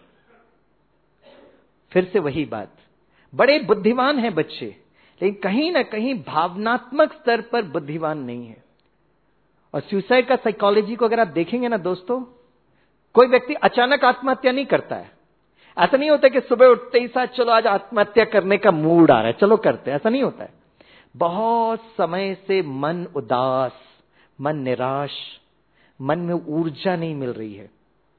फिर से वही बात, बड़े बुद्धिमान हैं बच्चे, लेकिन कहीं ना कहीं भावनात्मक स्तर पर बुद्धिमान नहीं है। और सुसाइड का साइकोलॉजी को अगर आप देखेंगे ना दोस्तों, कोई व्यक्ति अचानक आत्महत्या नहीं करता है। ऐसा नहीं होता कि सुबह उठते ही साथ चलो आज आत्महत्या करने का मूड आ रहा है, चलो करते हैं, ऐसा नहीं होता है। बहुत समय से मन उदास, मन निराश, मन में ऊर्जा नहीं मिल रही है,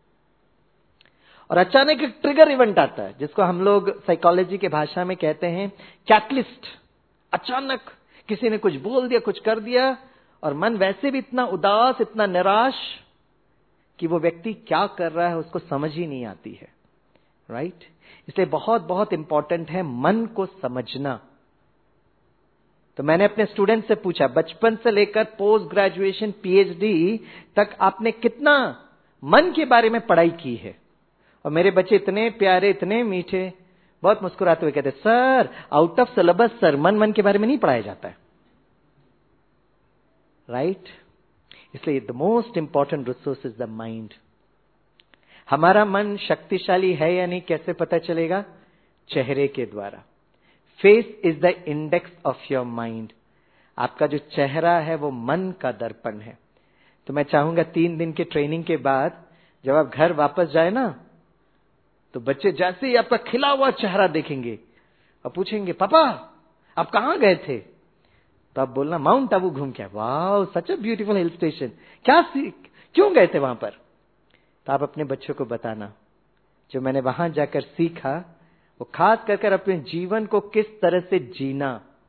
और अचानक एक ट्रिगर इवेंट आता है जिसको हम लोग साइकोलॉजी के भाषा में कहते हैं कैटलिस्ट। अचानक किसी ने कुछ बोल दिया, कुछ कर दिया, और मन वैसे भी इतना उदास, इतना निराश कि वो व्यक्ति क्या कर रहा है उसको समझ ही नहीं आती है। राइट? इसलिए बहुत बहुत इंपॉर्टेंट है मन को समझना। तो मैंने अपने स्टूडेंट से पूछा, बचपन से लेकर पोस्ट ग्रेजुएशन, पीएचडी तक आपने कितना मन के बारे में पढ़ाई की है? और मेरे बच्चे इतने प्यारे, इतने मीठे, बहुत मुस्कुराते हुए कहते, sir out of syllabus sir, मन के बारे में नहीं पढ़ाया जाता है। राइट? इसलिए the most important resource is the mind. हमारा मन शक्तिशाली है या नहीं कैसे पता चलेगा? चेहरे के द्वारा। Face is the index of your mind. आपका जो चेहरा है वो मन का दर्पण है। तो मैं चाहूंगा 3 दिन के ट्रेनिंग के बाद जब आप घर वापस जाए ना, तो बच्चे जैसे ही आपका खिला हुआ चेहरा देखेंगे और पूछेंगे, पापा आप कहां गए थे? तो आप बोलना, माउंट आबू घूम के। वाह, सच अ ब्यूटीफुल हिल स्टेशन। क्यों गए थे वहां पर? तो आप अपने बच्चों को बताना, जो मैंने वहां जाकर सीखा वो खास कर अपने जीवन को किस तरह से जीना।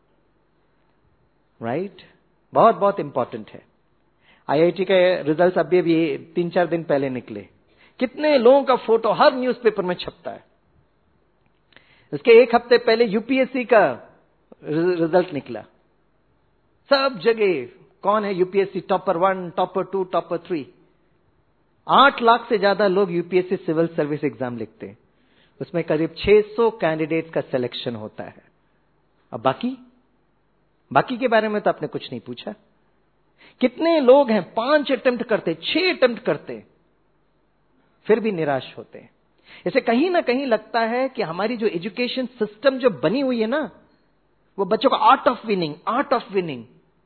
राइट? बहुत बहुत इंपॉर्टेंट है। आईआईटी के रिजल्ट अभी 3-4 दिन पहले निकले। कितने लोगों का फोटो हर न्यूज़पेपर में छपता है। उसके 1 हफ्ते पहले यूपीएससी का रिजल्ट निकला। सब जगह कौन है UPSC topper 1, topper 2, topper 3। 8 lakh से ज्यादा लोग यूपीएससी सिविल सर्विस एग्जाम लिखते हैं। उसमें करीब 600 कैंडिडेट्स का सिलेक्शन होता है। अब बाकी के बारे में तो आपने कुछ नहीं पूछा। कितने लोग हैं 5 अटेम्प्ट करते, 6 अटेम्प्ट करते, फिर भी निराश होते हैं। इसे कहीं ना कहीं लगता है कि हमारी जो एजुकेशन सिस्टम जो बनी हुई है ना, वो बच्चों का आर्ट ऑफ विनिंग।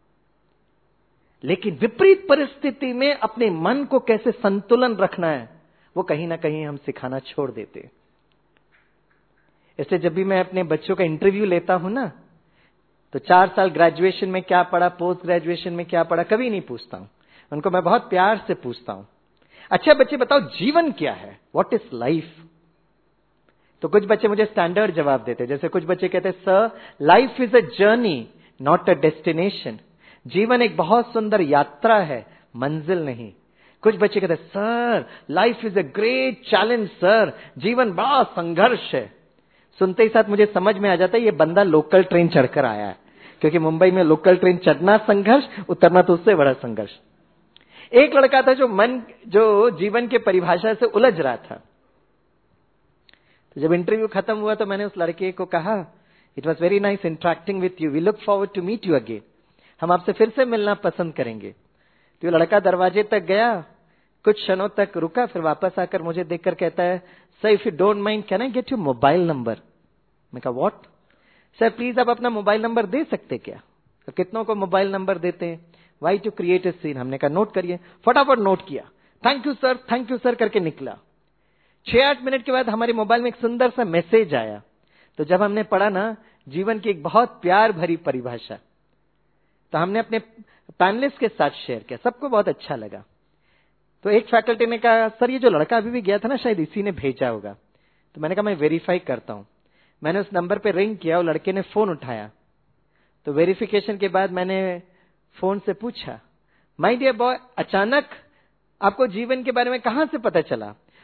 लेकिन विपरीत परिस्थिति में अपने मन को कैसे संतुलन रखना है, वो कहीं ना कहीं हम सिखाना छोड़ देते हैं। इसलिए जब भी मैं अपने बच्चों का इंटरव्यू लेता हूं ना, तो 4 साल ग्रेजुएशन में क्या पढ़ा, पोस्ट ग्रेजुएशन में क्या पढ़ा, कभी नहीं पूछता हूं। उनको मैं बहुत प्यार से पूछता हूं, अच्छा बच्चे बताओ जीवन क्या है, व्हाट इज लाइफ? तो कुछ बच्चे मुझे स्टैंडर्ड जवाब देते, जैसे कुछ बच्चे कहते, sir life is a journey not a destination. जीवन एक बहुत सुंदर यात्रा है, मंजिल नहीं। कुछ बच्चे कहते, sir life is a great challenge sir, जीवन बड़ा संघर्ष है। सुनते ही साथ मुझे समझ में आ जाता है ये बंदा लोकल ट्रेन चढ़कर आया है, क्योंकि मुंबई में लोकल ट्रेन चढ़ना संघर्ष, उतरना तो उससे बड़ा संघर्ष। एक लड़का था जो जीवन के परिभाषा से उलझ रहा था। तो जब इंटरव्यू खत्म हुआ तो मैंने उस लड़के को कहा, it was very nice interacting with you, we look forward to meet you again. हम आपसे फिर से मिलना पसंद करेंगे। तो ये लड़का दरवाजे तक गया, कुछ क्षणों तक रुका, फिर वापस आकर मुझे देखकर कहता है, sir if you don't mind can I get your mobile number? मैं कहा व्हाट? सर प्लीज आप अपना मोबाइल नंबर दे सकते क्या? तो कितनों को मोबाइल नंबर देते हैं? Why to create a scene. हमने कहा नोट करिए। फटाफट नोट किया, थैंक यू सर करके निकला। 6-8 मिनट के बाद हमारे मोबाइल में एक सुंदर सा मैसेज आया। तो जब हमने पढ़ा ना जीवन की एक बहुत प्यार भरी परिभाषा, तो हमने अपने पैनलिस्ट के साथ शेयर किया, सबको बहुत अच्छा लगा। तो एक फैकल्टी ने कहा, सर ये जो लड़का अभी भी गया था ना, शायद इसी ने भेजा होगा। तो मैंने कहा मैं वेरीफाई करता हूं। मैंने उस नंबर पे रिंग किया और लड़के ने फोन उठाया। तो वेरिफिकेशन के बाद मैंने फोन से पूछा, माय डियर बॉय, अचानक आपको जीवन के बारे में कहां से पता चला?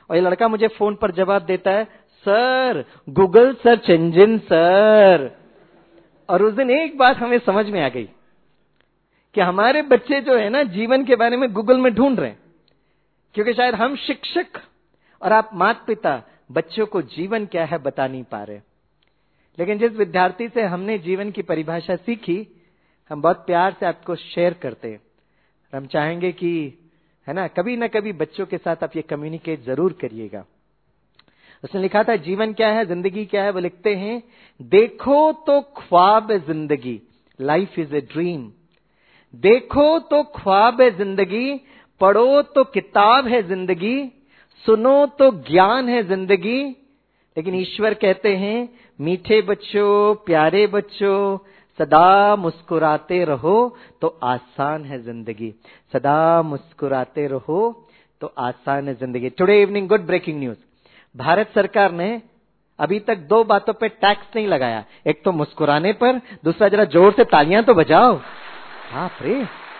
और ये लड़का मुझे फोन पर जवाब देता है, sir Google search engine sir. और उस दिन एक बात हमें समझ में आ गई कि हमारे बच्चे जो है ना जीवन के बारे में गूगल में ढूंढ रहे हैं, क्योंकि शायद हम शिक्षक और आप माता पिता बच्चों को जीवन क्या है बता नहीं पा रहे। लेकिन जिस विद्यार्थी से हमने जीवन की परिभाषा सीखी, हम बहुत प्यार से आपको शेयर करते हैं। हम चाहेंगे कि है ना कभी ना कभी बच्चों के साथ आप ये कम्युनिकेट जरूर करिएगा। उसने लिखा था जीवन क्या है, जिंदगी क्या है। वो लिखते हैं, देखो तो ख्वाब है जिंदगी, लाइफ इज ए ड्रीम। देखो तो ख्वाब है जिंदगी, पढ़ो तो किताब है जिंदगी, सुनो तो ज्ञान है जिंदगी। लेकिन ईश्वर कहते हैं, मीठे बच्चों, प्यारे बच्चों, सदा मुस्कुराते रहो तो आसान है जिंदगी। सदा मुस्कुराते रहो तो आसान है जिंदगी। Today evening good breaking news, Bharat सरकार ने अभी तक 2 बातों पे टैक्स नहीं लगाया। एक तो मुस्कुराने पर, दूसरा जरा जोर से तालियां तो बजाओ। हाँ रे,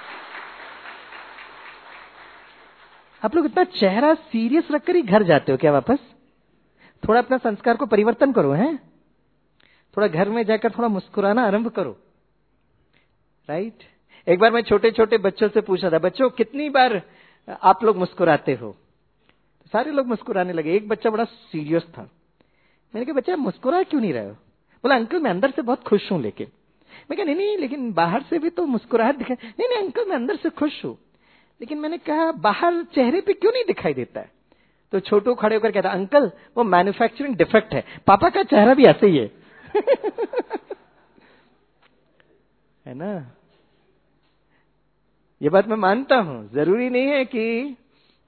आप लोग इतना चेहरा सीरियस रखकर ही घर जाते हो क्या वापस? थोड़ा अपना संस्कार को परिवर्तन करो, हैं? थोड़ा घर में जाकर थोड़ा मुस्कुराना आरंभ करो, राइट? एक बार मैं छोटे छोटे बच्चों से पूछा था, बच्चों कितनी बार आप लोग मुस्कुराते हो? सारे लोग मुस्कुराने लगे। एक बच्चा बड़ा सीरियस था। मैंने कहा बच्चा मुस्कुरा क्यों नहीं रहे हो? बोला अंकल मैं अंदर से बहुत खुश हूं। लेकिन मैं कहा नहीं लेकिन बाहर से भी तो मुस्कुराहट दिखाई। नहीं अंकल मैं अंदर से खुश हूं। लेकिन मैंने कहा बाहर चेहरे पे क्यों नहीं दिखाई देता है? तो छोटू खड़े होकर कहता, अंकल वो मैन्युफैक्चरिंग डिफेक्ट है, पापा का चेहरा भी ऐसे ही है। है ना? ये बात मैं मानता हूं, जरूरी नहीं है कि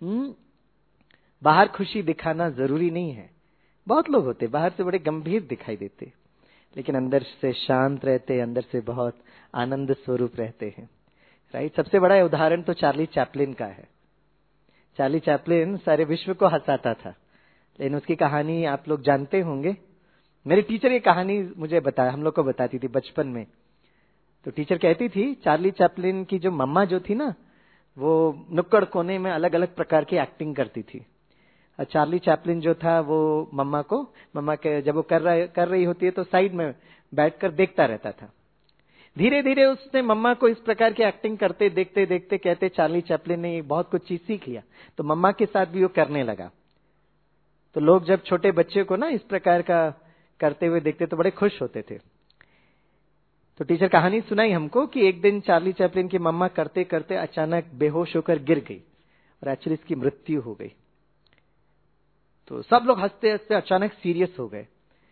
बाहर खुशी दिखाना जरूरी नहीं है। बहुत लोग होते बाहर से बड़े गंभीर दिखाई देते, लेकिन अंदर से शांत रहते, अंदर से बहुत आनंद स्वरूप रहते हैं, राइट? सबसे बड़ा उदाहरण तो चार्ली चैपलिन का है। चार्ली चैपलिन सारे विश्व को हंसाता था, लेकिन उसकी कहानी आप लोग जानते होंगे। मेरी टीचर ये कहानी मुझे हम लोग को बताती थी बचपन में। तो टीचर कहती थी चार्ली चैपलिन की जो मम्मा जो थी ना, वो नुक्कड़ कोने में अलग अलग प्रकार की एक्टिंग करती थी। और चार्ली चैपलिन जो था वो मम्मा के जब वो कर रही होती है तो साइड में बैठकर देखता रहता था। धीरे धीरे उसने मम्मा को इस प्रकार की एक्टिंग करते देखते देखते कहते चार्ली चैपलिन ने बहुत कुछ चीज सीख लिया, तो मम्मा के साथ भी वो करने लगा। तो लोग जब छोटे बच्चे को ना इस प्रकार का करते हुए देखते तो बड़े खुश होते थे। तो टीचर कहानी सुनाई हमको कि एक दिन चार्ली चैपलिन की मम्मा करते करते अचानक बेहोश होकर गिर गई और एक्चुअली इसकी मृत्यु हो गई। तो सब लोग हंसते हंसते अचानक सीरियस हो गए।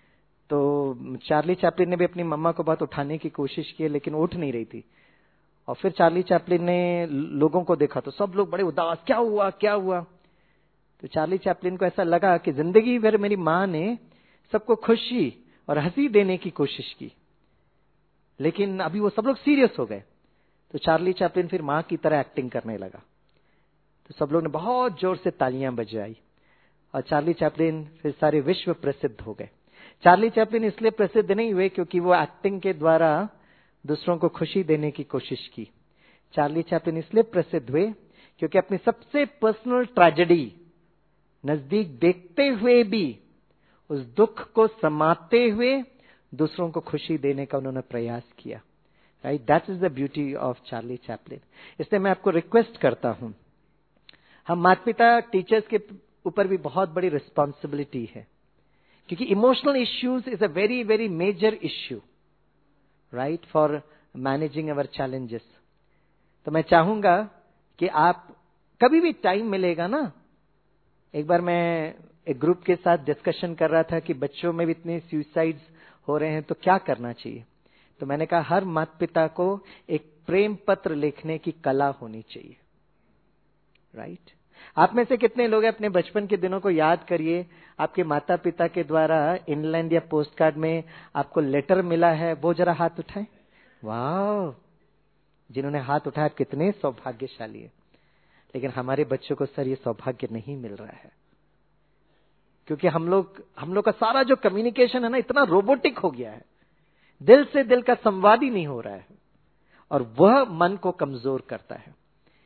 तो चार्ली चैपलिन ने भी अपनी मम्मा को बहुत उठाने की कोशिश की, लेकिन उठ नहीं रही थी। और फिर चार्ली चैपलिन ने लोगों को देखा तो सब लोग बड़े उदास, क्या हुआ क्या हुआ? तो चार्ली चैपलिन को ऐसा लगा कि जिंदगी भर मेरी माँ ने सबको खुशी और हंसी देने की कोशिश की, लेकिन अभी वो सब लोग सीरियस हो गए। तो चार्ली चैपलिन फिर माँ की तरह एक्टिंग करने लगा। तो सब लोग ने बहुत जोर से तालियां बजाई और चार्ली चैपलिन फिर सारे विश्व प्रसिद्ध हो गए। चार्ली चैपलिन इसलिए प्रसिद्ध नहीं हुए क्योंकि वो एक्टिंग के द्वारा दूसरों को खुशी देने की कोशिश की। चार्ली चैपलिन इसलिए प्रसिद्ध हुए क्योंकि अपनी सबसे पर्सनल ट्रेजेडी नजदीक देखते हुए भी उस दुख को समाते हुए दूसरों को खुशी देने का उन्होंने प्रयास किया, right? That is the beauty of Charlie Chaplin. इसलिए मैं आपको रिक्वेस्ट करता हूं, हम माता पिता टीचर्स के ऊपर भी बहुत बड़ी रिस्पॉन्सिबिलिटी है, क्योंकि emotional issues is a very very major issue, right, for managing our challenges. तो मैं चाहूंगा कि आप कभी भी टाइम मिलेगा ना, एक बार मैं एक ग्रुप के साथ डिस्कशन कर रहा था कि बच्चों में भी इतने सुसाइड्स हो रहे हैं तो क्या करना चाहिए। तो मैंने कहा हर माता पिता को एक प्रेम पत्र लिखने की कला होनी चाहिए, राइट? आप में से कितने लोग अपने बचपन के दिनों को याद करिए, आपके माता पिता के द्वारा इनलैंड या पोस्ट कार्ड में आपको लेटर मिला है, वो जरा हाथ उठाएं। वाह, जिन्होंने हाथ उठाया कितने सौभाग्यशाली है। लेकिन हमारे बच्चों को सर ये सौभाग्य नहीं मिल रहा है, क्योंकि हम लोग का सारा जो कम्युनिकेशन है ना इतना रोबोटिक हो गया है, दिल से दिल का संवाद ही नहीं हो रहा है, और वह मन को कमजोर करता है।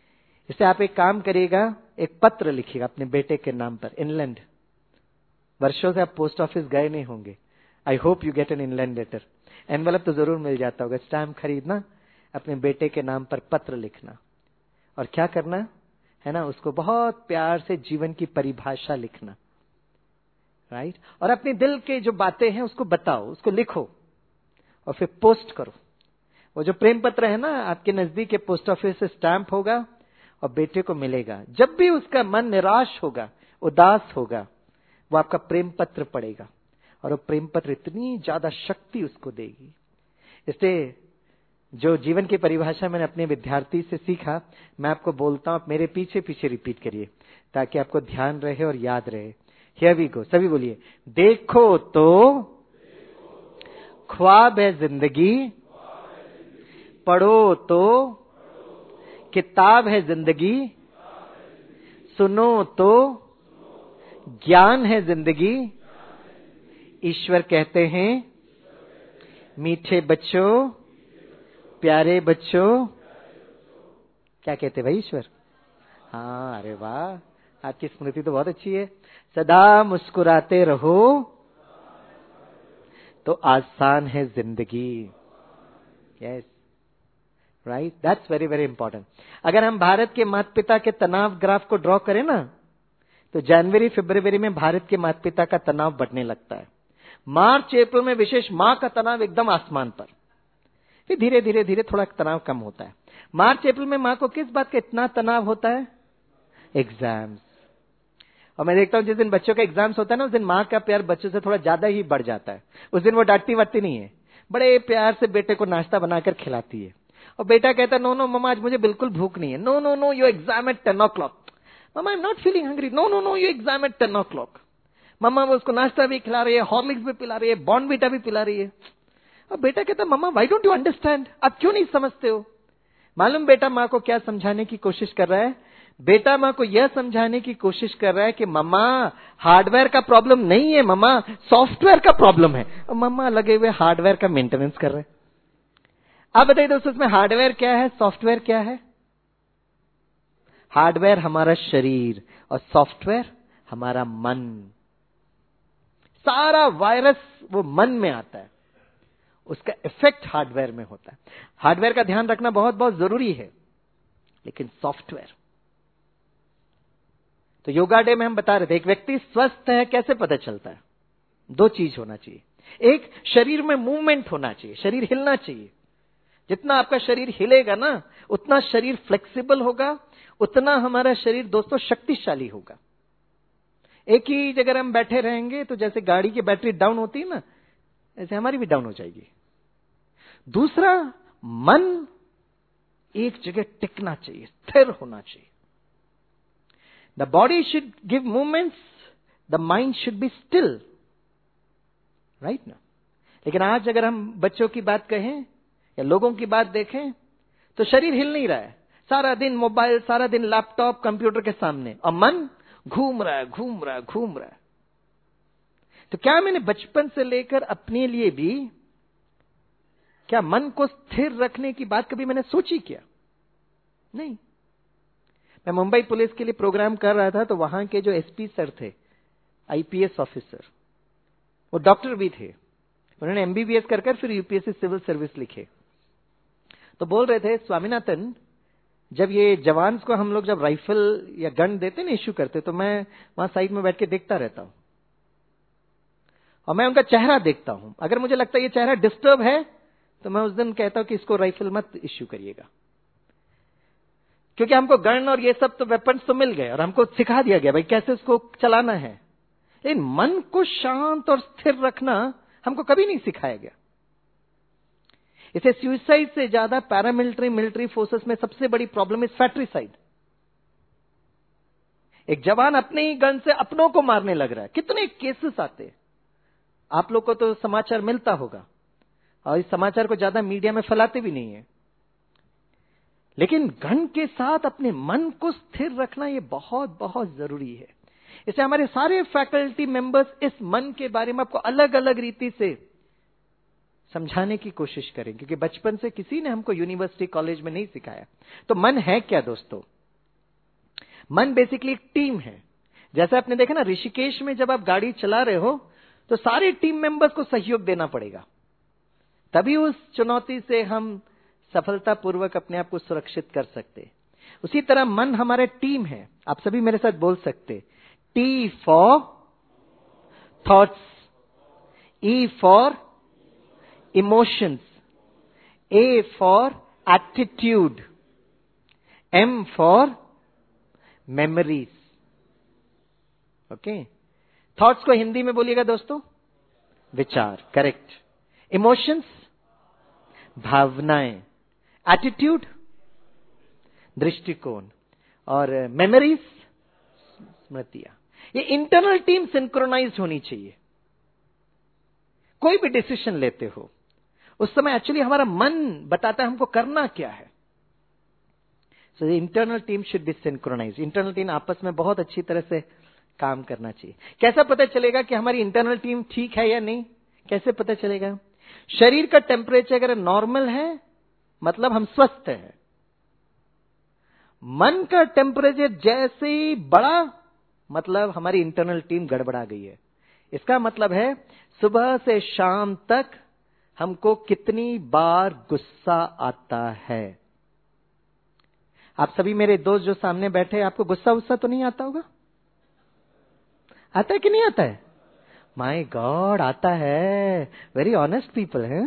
इससे आप एक काम करिएगा, एक पत्र लिखिएगा अपने बेटे के नाम पर, इनलैंड। वर्षों से आप पोस्ट ऑफिस गए नहीं होंगे, I hope you get an inland letter. Envelope तो जरूर मिल जाता होगा, स्टैम्प खरीदना, अपने बेटे के नाम पर पत्र लिखना, और क्या करना है ना, उसको बहुत प्यार से जीवन की परिभाषा लिखना, राइट। और अपने दिल के जो बातें हैं उसको बताओ, उसको लिखो और फिर पोस्ट करो। वो जो प्रेम पत्र है ना, आपके नजदीक के पोस्ट ऑफिस से स्टैंप होगा और बेटे को मिलेगा। जब भी उसका मन निराश होगा, उदास होगा, वो आपका प्रेम पत्र पढ़ेगा और वो प्रेम पत्र इतनी ज्यादा शक्ति उसको देगी। इसलिए जो जीवन की परिभाषा मैंने अपने विद्यार्थी से सीखा, मैं आपको बोलता हूं, आप मेरे पीछे पीछे रिपीट करिए ताकि आपको ध्यान रहे और याद रहे। हियर वी गो, सभी बोलिए। देखो तो ख्वाब है जिंदगी, पढ़ो तो किताब है जिंदगी, सुनो तो ज्ञान है जिंदगी। ईश्वर कहते हैं मीठे बच्चों, प्यारे बच्चों। क्या कहते भाई ईश्वर? हाँ, अरे वाह, आपकी स्मृति तो बहुत अच्छी है। सदा मुस्कुराते रहो तो आसान है जिंदगी। Yes, right, that's very very important. अगर हम भारत के माता पिता के तनाव ग्राफ को ड्रॉ करें ना, तो जनवरी फरवरी में भारत के माता पिता का तनाव बढ़ने लगता है। मार्च अप्रैल में विशेष मां का तनाव एकदम आसमान पर, फिर धीरे धीरे धीरे थोड़ा तनाव कम होता है। मार्च अप्रैल में मां को किस बात का इतना तनाव होता है? एग्जाम्स। और मैं देखता हूं जिस दिन बच्चों का एग्जाम्स होता है ना, उस दिन मां का प्यार बच्चों से थोड़ा ज्यादा ही बढ़ जाता है। उस दिन वो डांटती वाटती नहीं है, बड़े प्यार से बेटे को नाश्ता बनाकर खिलाती है। और बेटा कहता है, नो नो मम्मा, आज मुझे बिल्कुल भूख नहीं है। No no no, your exam at 10 o'clock। Mamma, I am not feeling hungry. No no no, your exam at 10 o'clock। Mamma वो उसको नाश्ता भी खिला रही है, हॉर्लिक्स भी पिला रही है, बॉर्नवीटा भी पिला रही है। और बेटा कहता है, mamma why don't you understand, आप क्यों नहीं समझते हो? मालूम बेटा मां को क्या समझाने की कोशिश कर रहा है? बेटा मां को यह समझाने की कोशिश कर रहा है कि मम्मा, हार्डवेयर का प्रॉब्लम नहीं है मम्मा, सॉफ्टवेयर का प्रॉब्लम है। और मम्मा लगे हुए हार्डवेयर का मेंटेनेंस कर रहे हैं। आप बताइए दोस्तों, इसमें हार्डवेयर क्या है, सॉफ्टवेयर क्या है? हार्डवेयर हमारा शरीर और सॉफ्टवेयर हमारा मन। सारा वायरस वो मन में आता है, उसका इफेक्ट हार्डवेयर में होता है। हार्डवेयर का ध्यान रखना बहुत बहुत जरूरी है, लेकिन सॉफ्टवेयर। तो योगा डे में हम बता रहे थे, एक व्यक्ति स्वस्थ है कैसे पता चलता है? दो चीज होना चाहिए। एक, शरीर में मूवमेंट होना चाहिए, शरीर हिलना चाहिए। जितना आपका शरीर हिलेगा ना, उतना शरीर फ्लेक्सिबल होगा, उतना हमारा शरीर दोस्तों शक्तिशाली होगा। एक ही जगह हम बैठे रहेंगे तो जैसे गाड़ी की बैटरी डाउन होती है ना, ऐसे हमारी भी डाउन हो जाएगी। दूसरा, मन एक जगह टिकना चाहिए, स्थिर होना चाहिए। The body should give movements, the mind should be still, right ना। लेकिन आज अगर हम बच्चों की बात कहें या लोगों की बात देखें, तो शरीर हिल नहीं रहा है, सारा दिन मोबाइल, सारा दिन लैपटॉप, कंप्यूटर के सामने, और मन घूम रहा है, घूम रहा है, घूम रहा है। तो क्या मैंने बचपन से लेकर अपने लिए भी क्या मन को स्थिर रखने की बात कभी मैंने सोची क्या? नहीं। मैं मुंबई पुलिस के लिए प्रोग्राम कर रहा था, तो वहां के जो एसपी सर थे, आईपीएस ऑफिसर, वो डॉक्टर भी थे। उन्होंने एमबीबीएस कर फिर यूपीएससी सिविल सर्विस लिखे। तो बोल रहे थे, स्वामीनाथन, जब ये जवान्स को हम लोग जब राइफल या गन देते ना, इश्यू करते, तो मैं वहां साइड में बैठ के देखता रहता हूं और मैं उनका चेहरा देखता हूं। अगर मुझे लगता है ये चेहरा डिस्टर्ब है, तो मैं उस दिन कहता हूं कि इसको राइफल मत इश्यू करिएगा, क्योंकि हमको गन और ये सब तो वेपन्स तो मिल गए और हमको सिखा दिया गया भाई कैसे उसको चलाना है, लेकिन मन को शांत और स्थिर रखना हमको कभी नहीं सिखाया गया। इसे सुसाइड से ज्यादा पैरामिलिट्री, मिलिट्री फोर्सेस में सबसे बड़ी प्रॉब्लम इज फैट्रिसाइड। एक जवान अपने ही गन से अपनों को मारने लग रहा है। कितने केसेस आते हैं, आप लोग को तो समाचार मिलता होगा, और इस समाचार को ज्यादा मीडिया में फैलाते भी नहीं है। लेकिन गन के साथ अपने मन को स्थिर रखना ये बहुत बहुत जरूरी है। इसलिए हमारे सारे फैकल्टी मेंबर्स इस मन के बारे में आपको अलग अलग रीति से समझाने की कोशिश करें, क्योंकि बचपन से किसी ने हमको यूनिवर्सिटी कॉलेज में नहीं सिखाया। तो मन है क्या दोस्तों? मन बेसिकली एक टीम है। जैसे आपने देखा ना, ऋषिकेश में जब आप गाड़ी चला रहे हो तो सारे टीम मेंबर्स को सहयोग देना पड़ेगा, तभी उस चुनौती से हम सफलतापूर्वक अपने आप को सुरक्षित कर सकते। उसी तरह मन हमारे टीम है। आप सभी मेरे साथ बोल सकते, T for thoughts, E for emotions, A for attitude, M for memories. Okay, thoughts को हिंदी में बोलिएगा दोस्तों, विचार, करेक्ट। इमोशंस, भावनाएं। एटीट्यूड, दृष्टिकोण। और मेमोरीज, स्मृतियां। ये इंटरनल टीम सिंक्रोनाइज होनी चाहिए। कोई भी डिसीजन लेते हो उस समय एक्चुअली हमारा मन बताता है हमको करना क्या है। So the internal team should be synchronize. Internal team आपस में बहुत अच्छी तरह से काम करना चाहिए। कैसा पता चलेगा कि हमारी इंटरनल टीम ठीक है या नहीं? कैसे पता चलेगा? शरीर का टेम्परेचर अगर नॉर्मल है मतलब हम स्वस्थ हैं। मन का टेम्परेचर जैसे ही बढ़ा मतलब हमारी इंटरनल टीम गड़बड़ा गई है। इसका मतलब है सुबह से शाम तक हमको कितनी बार गुस्सा आता है। आप सभी मेरे दोस्त जो सामने बैठे हैं, आपको गुस्सा उस्सा तो नहीं आता होगा? आता है कि नहीं आता है? माय गॉड, आता है। वेरी ऑनेस्ट पीपल है।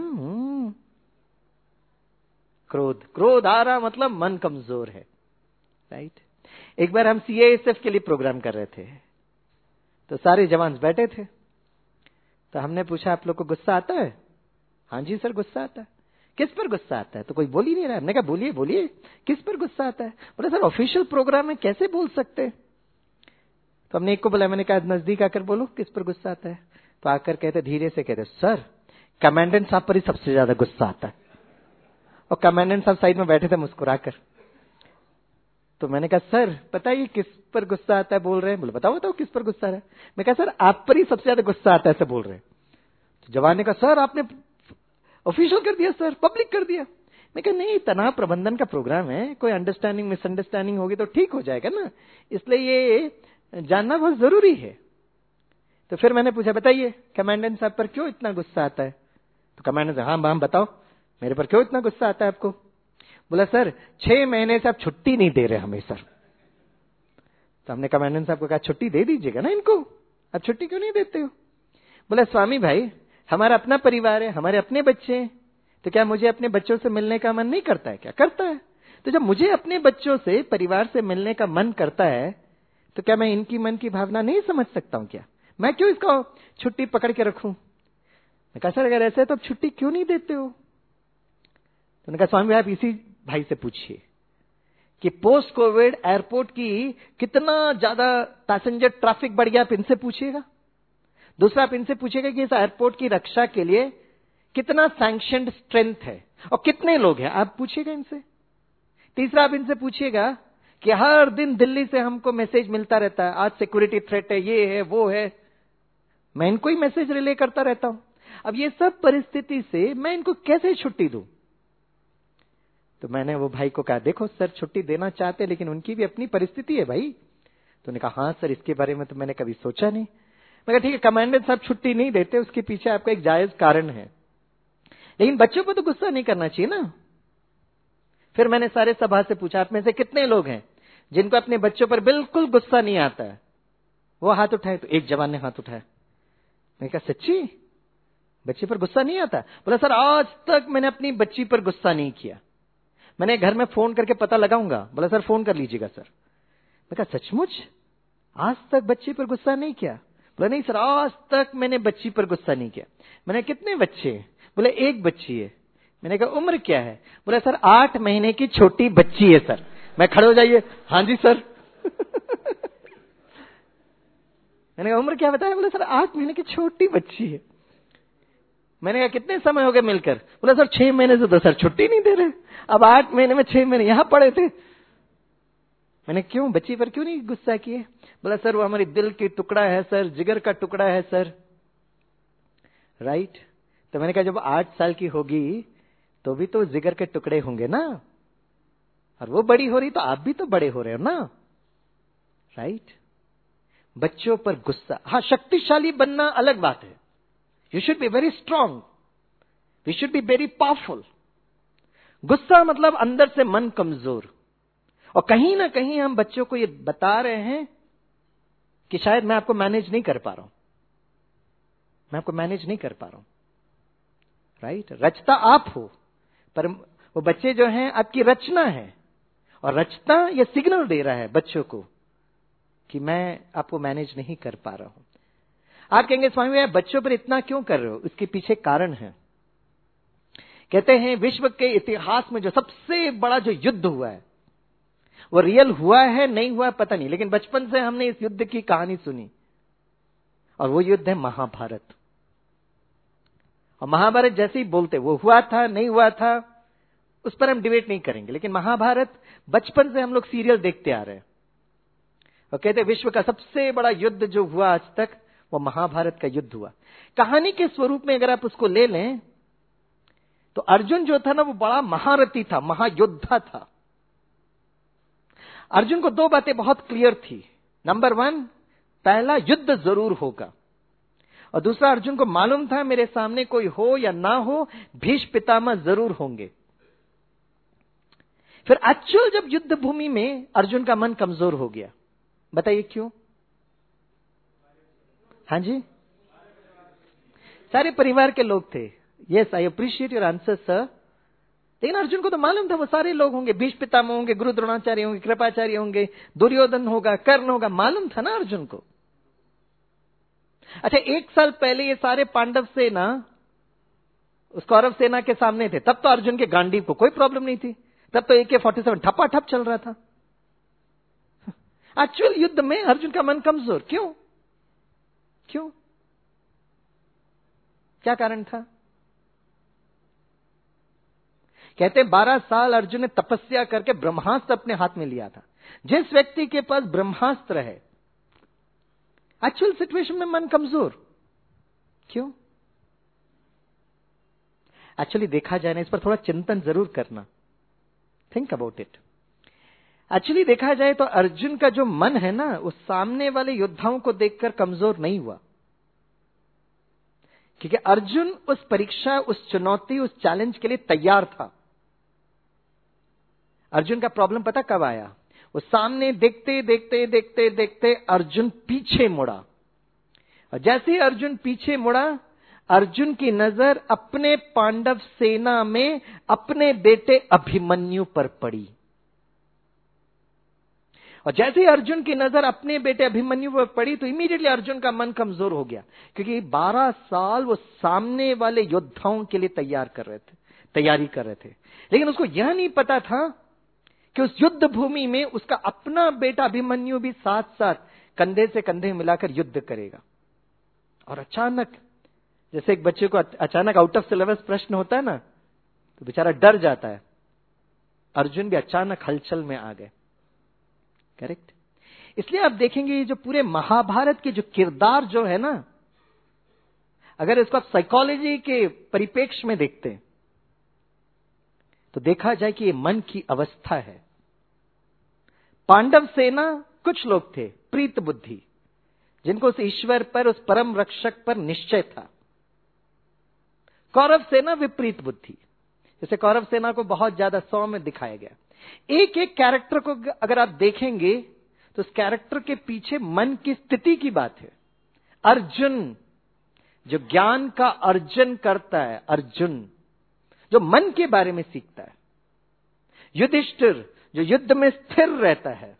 क्रोध आ रहा मतलब मन कमजोर है, राइट? एक बार हम सीएएसएफ के लिए प्रोग्राम कर रहे थे, तो सारे जवान बैठे थे। तो हमने पूछा, आप लोग को गुस्सा आता है? हाँ जी सर, गुस्सा आता है। किस पर गुस्सा आता है? तो कोई बोल ही नहीं रहा। हमने कहा बोलिए बोलिए, किस पर गुस्सा आता है? बोले सर ऑफिशियल प्रोग्राम में कैसे बोल सकते? तो हमने एक को बोला, मैंने कहा नजदीक आकर बोलो किस पर गुस्सा आता है। तो आकर कहते, धीरे से कहते, सर कमांडेंट साहब पर ही सबसे ज्यादा गुस्सा आता है। और कमांडेंट साहब साइड में बैठे थे मुस्कुराकर। तो मैंने कहा सर पता है किस पर गुस्सा आता है बोल रहे हैं? बोले बताओ बताओ किस पर गुस्सा आ रहा है। मैं कहा सर आप पर ही सबसे ज्यादा गुस्सा आता है ऐसे बोल रहे हैं। तो जवान ने कहा सर आपने ऑफिशियल कर दिया सर, पब्लिक कर दिया। मैं कहा नहीं, तनाव प्रबंधन का प्रोग्राम है, कोई अंडरस्टैंडिंग मिसअंडरस्टैंडिंग होगी तो ठीक हो जाएगा ना, इसलिए ये जानना बहुत जरूरी है। तो फिर मैंने पूछा बताइए कमांडेंट साहब पर क्यों इतना गुस्सा आता है? तो कमांडेंट साहब हाँ बताओ मेरे पर क्यों इतना गुस्सा आता है आपको? बोला सर 6 महीने से आप छुट्टी नहीं दे रहे हमें सर। तो हमने कमांडेंट साहब को कहा छुट्टी दे दीजिएगा ना इनको, आप छुट्टी क्यों नहीं देते हो? बोला स्वामी भाई हमारा अपना परिवार है, हमारे अपने बच्चे हैं, तो क्या मुझे अपने बच्चों से मिलने का मन नहीं करता है? क्या करता है। तो जब मुझे अपने बच्चों से, परिवार से मिलने का मन करता है तो क्या मैं इनकी मन की भावना नहीं समझ सकता हूं? क्या मैं क्यों इसको छुट्टी पकड़ के रखूं? मैं कहा सर अगर ऐसे है तो आप छुट्टी क्यों नहीं देते हो? तो उन्होंने कहा स्वामी भाई आप इसी भाई से पूछिए कि पोस्ट कोविड एयरपोर्ट की कितना ज्यादा पैसेंजर ट्रैफिक बढ़ गया, आप इनसे पूछिएगा। दूसरा आप इनसे पूछिएगा कि इस एयरपोर्ट की रक्षा के लिए कितना सैंक्शनड स्ट्रेंथ है और कितने लोग हैं, आप पूछिएगा इनसे। तीसरा आप इनसे पूछिएगा कि हर दिन दिल्ली से हमको मैसेज मिलता रहता है, आज सिक्योरिटी थ्रेट है, ये है वो है, मैं इनको ही मैसेज रिले करता रहता हूं। अब ये सब परिस्थिति से मैं इनको कैसे छुट्टी दूं? तो मैंने वो भाई को कहा देखो सर छुट्टी देना चाहते लेकिन उनकी भी अपनी परिस्थिति है भाई। तो उन्होंने कहा हाँ सर इसके बारे में तो मैंने कभी सोचा नहीं। मैं कहा ठीक है कमांडेंट साहब छुट्टी नहीं देते, उसके पीछे आपका एक जायज कारण है, लेकिन बच्चों पर तो गुस्सा नहीं करना चाहिए ना। फिर मैंने सारे सभा से पूछा आप में से कितने लोग हैं जिनको अपने बच्चों पर बिल्कुल गुस्सा नहीं आता है? वो हाथ उठाए। तो एक जवान ने हाथ उठाया। मैंने कहा सच्ची बच्ची पर गुस्सा नहीं आता? बोला सर आज तक मैंने अपनी बच्ची पर गुस्सा नहीं किया, मैंने घर में फोन करके पता लगाऊंगा। बोला सर फोन कर लीजिएगा सर। मैं कहा सचमुच आज तक बच्ची पर गुस्सा नहीं किया? बोला नहीं सर आज तक मैंने बच्ची पर गुस्सा नहीं किया। मैंने कितने बच्चे हैं? बोले एक बच्ची है। मैंने कहा उम्र क्या है? बोला सर 8 महीने की छोटी बच्ची है सर। मैं खड़े हो जाइए। हाँ जी सर। मैंने कहा उम्र क्या बताया? बोला सर 8 महीने की छोटी बच्ची है। मैंने कहा कितने समय हो गए मिलकर? बोला सर 6 महीने से तो सर छुट्टी नहीं दे रहे, अब 8 महीने में 6 महीने यहां पड़े थे। मैंने क्यों बच्ची पर क्यों नहीं गुस्सा किए? बोला सर वो हमारी दिल की टुकड़ा है सर, जिगर का टुकड़ा है सर। राइट। तो मैंने कहा जब 8 साल की होगी तो भी तो जिगर के टुकड़े होंगे ना, और वो बड़ी हो रही तो आप भी तो बड़े हो रहे हो ना। राइट? बच्चों पर गुस्सा, हाँ, शक्तिशाली बनना अलग बात है. You should be very strong, we should be very powerful. गुस्सा मतलब अंदर से मन कमजोर. और कहीं ना कहीं हम बच्चों को ये बता रहे हैं कि शायद मैं आपको मैनेज नहीं कर पा रहा हूं, मैं आपको मैनेज नहीं कर पा रहा हूं. राइट? रचता आप हो, पर वो बच्चे जो हैं आपकी रचना है. और रचना ये सिग्नल दे रहा है बच्चों को कि मैं आपको मैनेज नहीं कर पा रहा हूं. आप कहेंगे स्वामी आप बच्चों पर इतना क्यों कर रहे हो? इसके पीछे कारण है. कहते हैं विश्व के इतिहास में जो सबसे बड़ा जो युद्ध हुआ है वो रियल हुआ है नहीं हुआ पता नहीं, लेकिन बचपन से हमने इस युद्ध की कहानी सुनी. और वो युद्ध है महाभारत. और महाभारत जैसे ही बोलते वो हुआ था नहीं हुआ था उस पर हम डिबेट नहीं करेंगे, लेकिन महाभारत बचपन से हम लोग सीरियल देखते आ रहे हैं. और कहते हैं विश्व का सबसे बड़ा युद्ध जो हुआ आज तक वो महाभारत का युद्ध हुआ. कहानी के स्वरूप में अगर आप उसको ले लें तो अर्जुन जो था ना वो बड़ा महारथी था, महायोद्धा था. अर्जुन को दो बातें बहुत क्लियर थी. नंबर 1, पहला युद्ध जरूर होगा. और दूसरा, अर्जुन को मालूम था मेरे सामने कोई हो या ना हो भीष्म पितामह जरूर होंगे. फिर एक्चुअल जब युद्ध भूमि में अर्जुन का मन कमजोर हो गया. बताइए क्यों? हाँ जी, सारे परिवार के लोग थे. Yes, I appreciate your answer sir. लेकिन अर्जुन को तो मालूम था वो सारे लोग होंगे, भीष्म पितामह होंगे, गुरु द्रोणाचार्य होंगे, कृपाचार्य होंगे, दुर्योधन होगा, कर्ण होगा. मालूम था ना अर्जुन को. अच्छा, 1 साल पहले ये सारे पांडव सेना उस कौरव सेना के सामने थे, तब तो अर्जुन के गांडीव को कोई प्रॉब्लम नहीं थी. तब तो AK-47 ठपाठप चल रहा था. एक्चुअल युद्ध में अर्जुन का मन कमजोर. क्यों? क्यों? क्या कारण था? कहते हैं 12 साल अर्जुन ने तपस्या करके ब्रह्मास्त्र अपने हाथ में लिया था. जिस व्यक्ति के पास ब्रह्मास्त्र है एक्चुअल सिचुएशन में मन कमजोर. क्यों? एक्चुअली देखा जाए ना, इस पर थोड़ा चिंतन जरूर करना. Think about it. एक्चुअली देखा जाए तो अर्जुन का जो मन है ना उस सामने वाले योद्धाओं को देखकर कमजोर नहीं हुआ. क्योंकि अर्जुन उस परीक्षा, उस चुनौती, उस चैलेंज के लिए तैयार था. अर्जुन का प्रॉब्लम पता कब आया? वो सामने देखते देखते देखते देखते अर्जुन पीछे मुड़ा. और जैसे ही अर्जुन पीछे मुड़ा, अर्जुन की नजर अपने पांडव सेना में अपने बेटे अभिमन्यु पर पड़ी. और जैसे ही अर्जुन की नजर अपने बेटे अभिमन्यु पर पड़ी तो इमीडिएटली अर्जुन का मन कमजोर हो गया. क्योंकि 12 साल वो सामने वाले योद्धाओं के लिए तैयारी कर रहे थे. लेकिन उसको यह नहीं पता था कि उस युद्ध भूमि में उसका अपना बेटा अभिमन्यु भी साथ साथ कंधे से कंधे मिलाकर युद्ध करेगा. और अचानक, जैसे एक बच्चे को अचानक आउट ऑफ सिलेबस प्रश्न होता है ना, तो बेचारा डर जाता है. अर्जुन भी अचानक हलचल में आ गए. करेक्ट? इसलिए आप देखेंगे ये जो पूरे महाभारत के जो किरदार जो है ना, अगर इसको आप साइकोलॉजी के परिप्रेक्ष्य में देखते हैं तो देखा जाए कि ये मन की अवस्था है. पांडव सेना कुछ लोग थे प्रीत बुद्धि, जिनको उस ईश्वर पर, उस परम रक्षक पर निश्चय था. कौरव सेना विपरीत बुद्धि. जैसे कौरव सेना को बहुत ज्यादा 100 में दिखाया गया. एक एक कैरेक्टर को अगर आप देखेंगे तो उस कैरेक्टर के पीछे मन की स्थिति की बात है. अर्जुन जो ज्ञान का अर्जन करता है, अर्जुन जो मन के बारे में सीखता है. युधिष्ठिर जो युद्ध में स्थिर रहता है.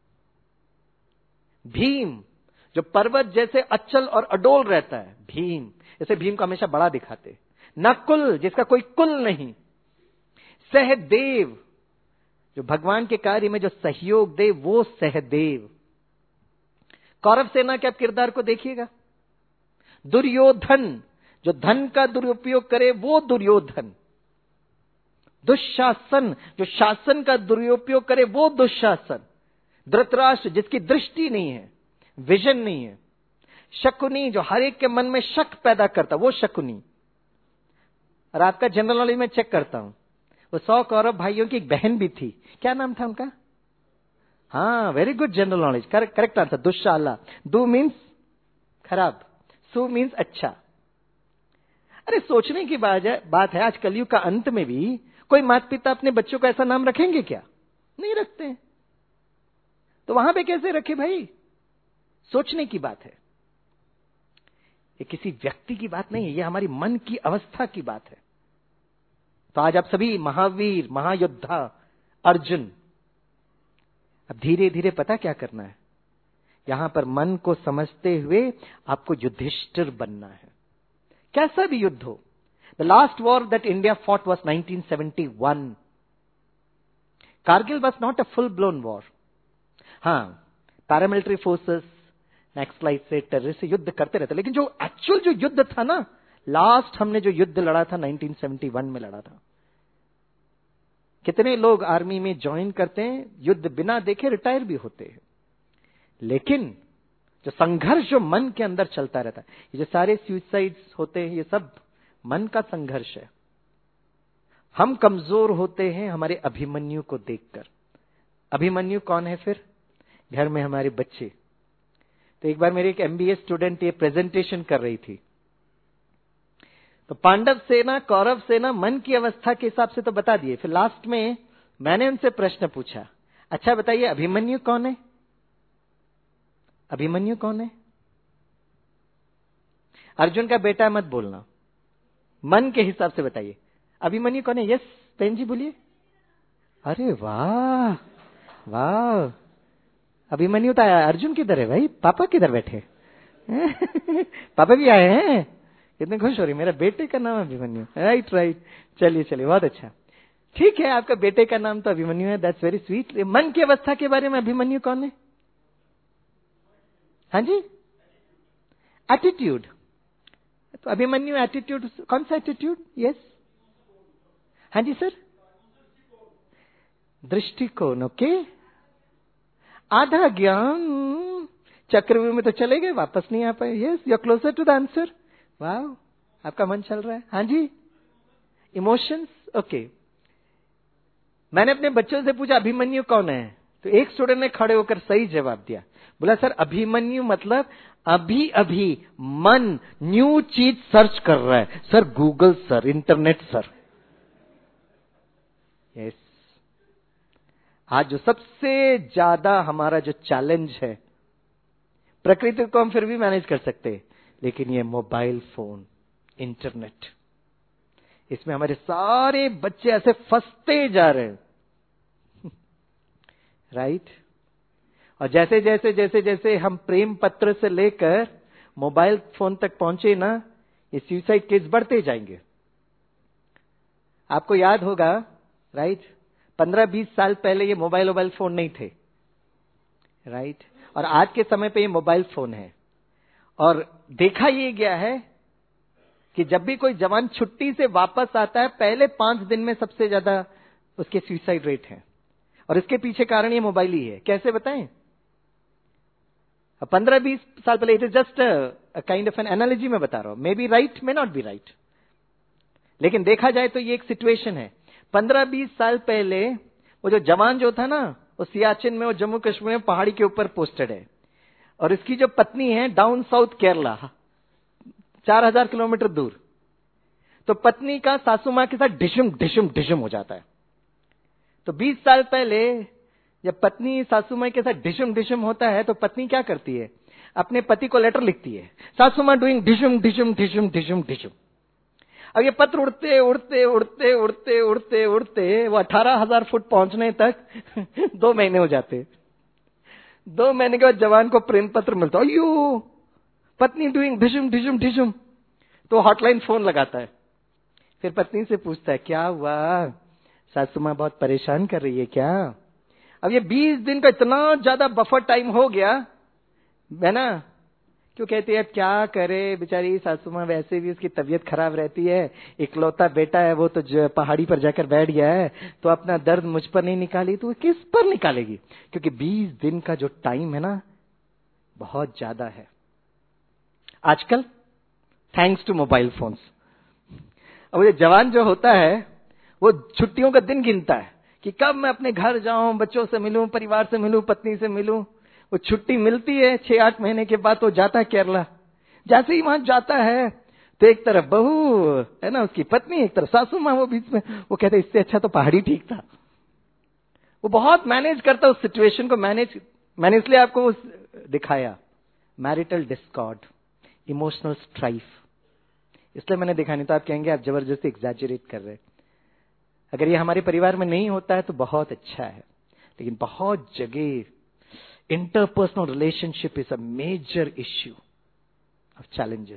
भीम जो पर्वत जैसे अचल और अडोल रहता है. भीम, जैसे भीम को हमेशा बड़ा दिखाते. नकुल जिसका कोई कुल नहीं. सहदेव जो भगवान के कार्य में जो सहयोग दे वो सहदेव. कौरव सेना के आप किरदार को देखिएगा. दुर्योधन जो धन का दुरुपयोग करे वो दुर्योधन. दुशासन जो शासन का दुरुपयोग करे वो दुशासन. धृतराष्ट्र जिसकी दृष्टि नहीं है, विजन नहीं है. शकुनी जो हर एक के मन में शक पैदा करता, वो शकुनी. और आपका जनरल नॉलेज में चेक करता हूं, वो 100 कौरव भाइयों की एक बहन भी थी. क्या नाम था उनका? हाँ, very good general knowledge, correct answer, दुशाला। दु मीन्स खराब, सु मीन्स अच्छा। अरे सोचने की बात है, आज कलयुग का अंत में भी कोई माता पिता अपने बच्चों को ऐसा नाम रखेंगे क्या? नहीं रखते हैं। तो वहां पे कैसे रखे भाई? सोचने की बात है, ये किसी व्यक्ति की बात नहीं है, ये हमारी मन की अवस्था की बात है। तो आज आप सभी महावीर, महायोद्धा, अर्जुन, अब धीरे धीरे पता क्या करना है, यहां पर मन को समझते हुए आपको युधिष्ठिर बनना है। कैसा भी युद्ध हो, the last war that India fought was 1971। Kargil was not a full blown war. हाँ, पैरामिलिट्री फोर्सेस नक्सलाइट से, टेररिस्ट से युद्ध करते रहते, लेकिन जो एक्चुअल जो युद्ध था ना, लास्ट हमने जो युद्ध लड़ा था 1971 में लड़ा था। कितने लोग आर्मी में ज्वाइन करते हैं, युद्ध बिना देखे रिटायर भी होते हैं, लेकिन जो संघर्ष जो मन के अंदर चलता रहता है, ये जो सारे सुसाइड्स होते हैं, ये सब मन का संघर्ष है। हम कमजोर होते हैं हमारे अभिमन्यु को देखकर। अभिमन्यु कौन है फिर? घर में हमारे बच्चे। तो एक बार मेरे एक MBA स्टूडेंट ये प्रेजेंटेशन कर रही थी, तो पांडव सेना, कौरव सेना मन की अवस्था के हिसाब से तो बता दिए। फिर लास्ट में मैंने उनसे प्रश्न पूछा, अच्छा बताइए अभिमन्यु कौन है? अभिमन्यु कौन है? अर्जुन का बेटा मत बोलना, मन के हिसाब से बताइए अभिमन्यु कौन है। यस पेन जी बोलिए। अरे वाह वाह, अभिमन्यु तो आया। अर्जुन किधर है भाई? पापा किधर बैठे? पापा भी आए हैं, कितने खुश हो रही, मेरा बेटे का नाम अभिमन्यु। राइट राइट, चलिए चलिए, बहुत अच्छा, ठीक है, आपका बेटे का नाम तो अभिमन्यु है, दैट्स वेरी स्वीट। मन की अवस्था के बारे में अभिमन्यु कौन है? हाँ जी, एटीट्यूड। तो अभिमन्यु एटीट्यूड, कौन सा एटीट्यूड? यस, हाँ जी सर, दृष्टिकोण। ओके, आधा ज्ञान, चक्रव्यूह में तो चले गए, वापस नहीं आ पाए। Yes, you are closer to the answer. वाह, आपका मन चल रहा है। हाँ जी, इमोशंस। ओके, मैंने अपने बच्चों से पूछा अभिमन्यु कौन है, तो एक स्टूडेंट ने खड़े होकर सही जवाब दिया, बोला सर अभिमन्यु मतलब अभी अभी मन न्यू चीज सर्च कर रहा है। Sir Google sir, internet sir. Yes, आज जो सबसे ज्यादा हमारा जो चैलेंज है, प्रकृति को हम फिर भी मैनेज कर सकते हैं, लेकिन ये मोबाइल फोन, इंटरनेट, इसमें हमारे सारे बच्चे ऐसे फंसते जा रहे हैं। राइट? और जैसे जैसे जैसे जैसे हम प्रेम पत्र से लेकर मोबाइल फोन तक पहुंचे ना, ये सुसाइड केस बढ़ते जाएंगे। आपको याद होगा, राइट, 15-20 साल पहले ये मोबाइल फोन नहीं थे, राइट, और आज के समय पे ये मोबाइल फोन है। और देखा ये गया है कि जब भी कोई जवान छुट्टी से वापस आता है, पहले 5 दिन में सबसे ज्यादा उसके सुसाइड रेट है, और इसके पीछे कारण ये मोबाइल ही है। कैसे बताएं? 15-20 साल पहले, it is just kind of an analogy में बता रहा हूं, may be right, may not be right, लेकिन देखा जाए तो ये एक सिचुएशन है। 15-20 साल पहले वो जो जवान जो था ना, वो सियाचिन में, वो जम्मू कश्मीर में पहाड़ी के ऊपर पोस्टेड है, और इसकी जो पत्नी है डाउन साउथ केरला, 4000 किलोमीटर दूर। तो पत्नी का सासू मां के साथ डिशुम डिशुम डिशुम हो जाता है। तो 20 साल पहले जब पत्नी सासू मां के साथ डिशुम डिशुम होता है, तो पत्नी क्या करती है? अपने पति को लेटर लिखती है, सासू मां डूइंग डिशुम डिशुम डिशुम डिशुम डिशुम। अब ये पत्र उड़ते उड़ते उड़ते उड़ते उड़ते उड़ते वो 18,000 फुट पहुंचने तक 2 महीने हो जाते। 2 महीने के बाद जवान को प्रेम पत्र मिलता, अयो पत्नी डूइंग ढिशुम ढिशुम ढिशुम। तो हॉटलाइन फोन लगाता है, फिर पत्नी से पूछता है क्या हुआ, सासू मां बहुत परेशान कर रही है क्या? अब ये 20 दिन का इतना ज्यादा बफर टाइम हो गया है ना, क्यों कहती है अब क्या करे बेचारी सासू मां, वैसे भी उसकी तबीयत खराब रहती है, इकलौता बेटा है, वो तो पहाड़ी पर जाकर बैठ गया है, तो अपना दर्द मुझ पर नहीं निकाली तो किस पर निकालेगी? क्योंकि 20 दिन का जो टाइम है ना, बहुत ज्यादा है आजकल, थैंक्स टू मोबाइल फोन्स। अब ये जवान जो होता है वो छुट्टियों का दिन गिनता है कि कब मैं अपने घर जाऊं, बच्चों से मिलूं, परिवार से मिलूं, पत्नी से मिलूं। वो छुट्टी मिलती है 6-8 महीने के बाद, तो जाता है केरला। जैसे ही वहां जाता है तो एक तरफ बहू है ना, उसकी पत्नी, एक तरफ सासू माँ, वो बीच में। वो कहते इससे अच्छा तो पहाड़ी ठीक था। वो बहुत मैनेज करता उस सिचुएशन को। मैंने इसलिए आपको दिखाया मैरिटल डिस्कॉर्ड, इमोशनल स्ट्राइफ। इसलिए मैंने दिखा, नहीं तो आप कहेंगे आप जबरदस्ती एग्जैजरेट कर रहे हैं। अगर ये हमारे परिवार में नहीं होता है तो बहुत अच्छा है, लेकिन बहुत जगह interpersonal relationship is a major issue of challenges.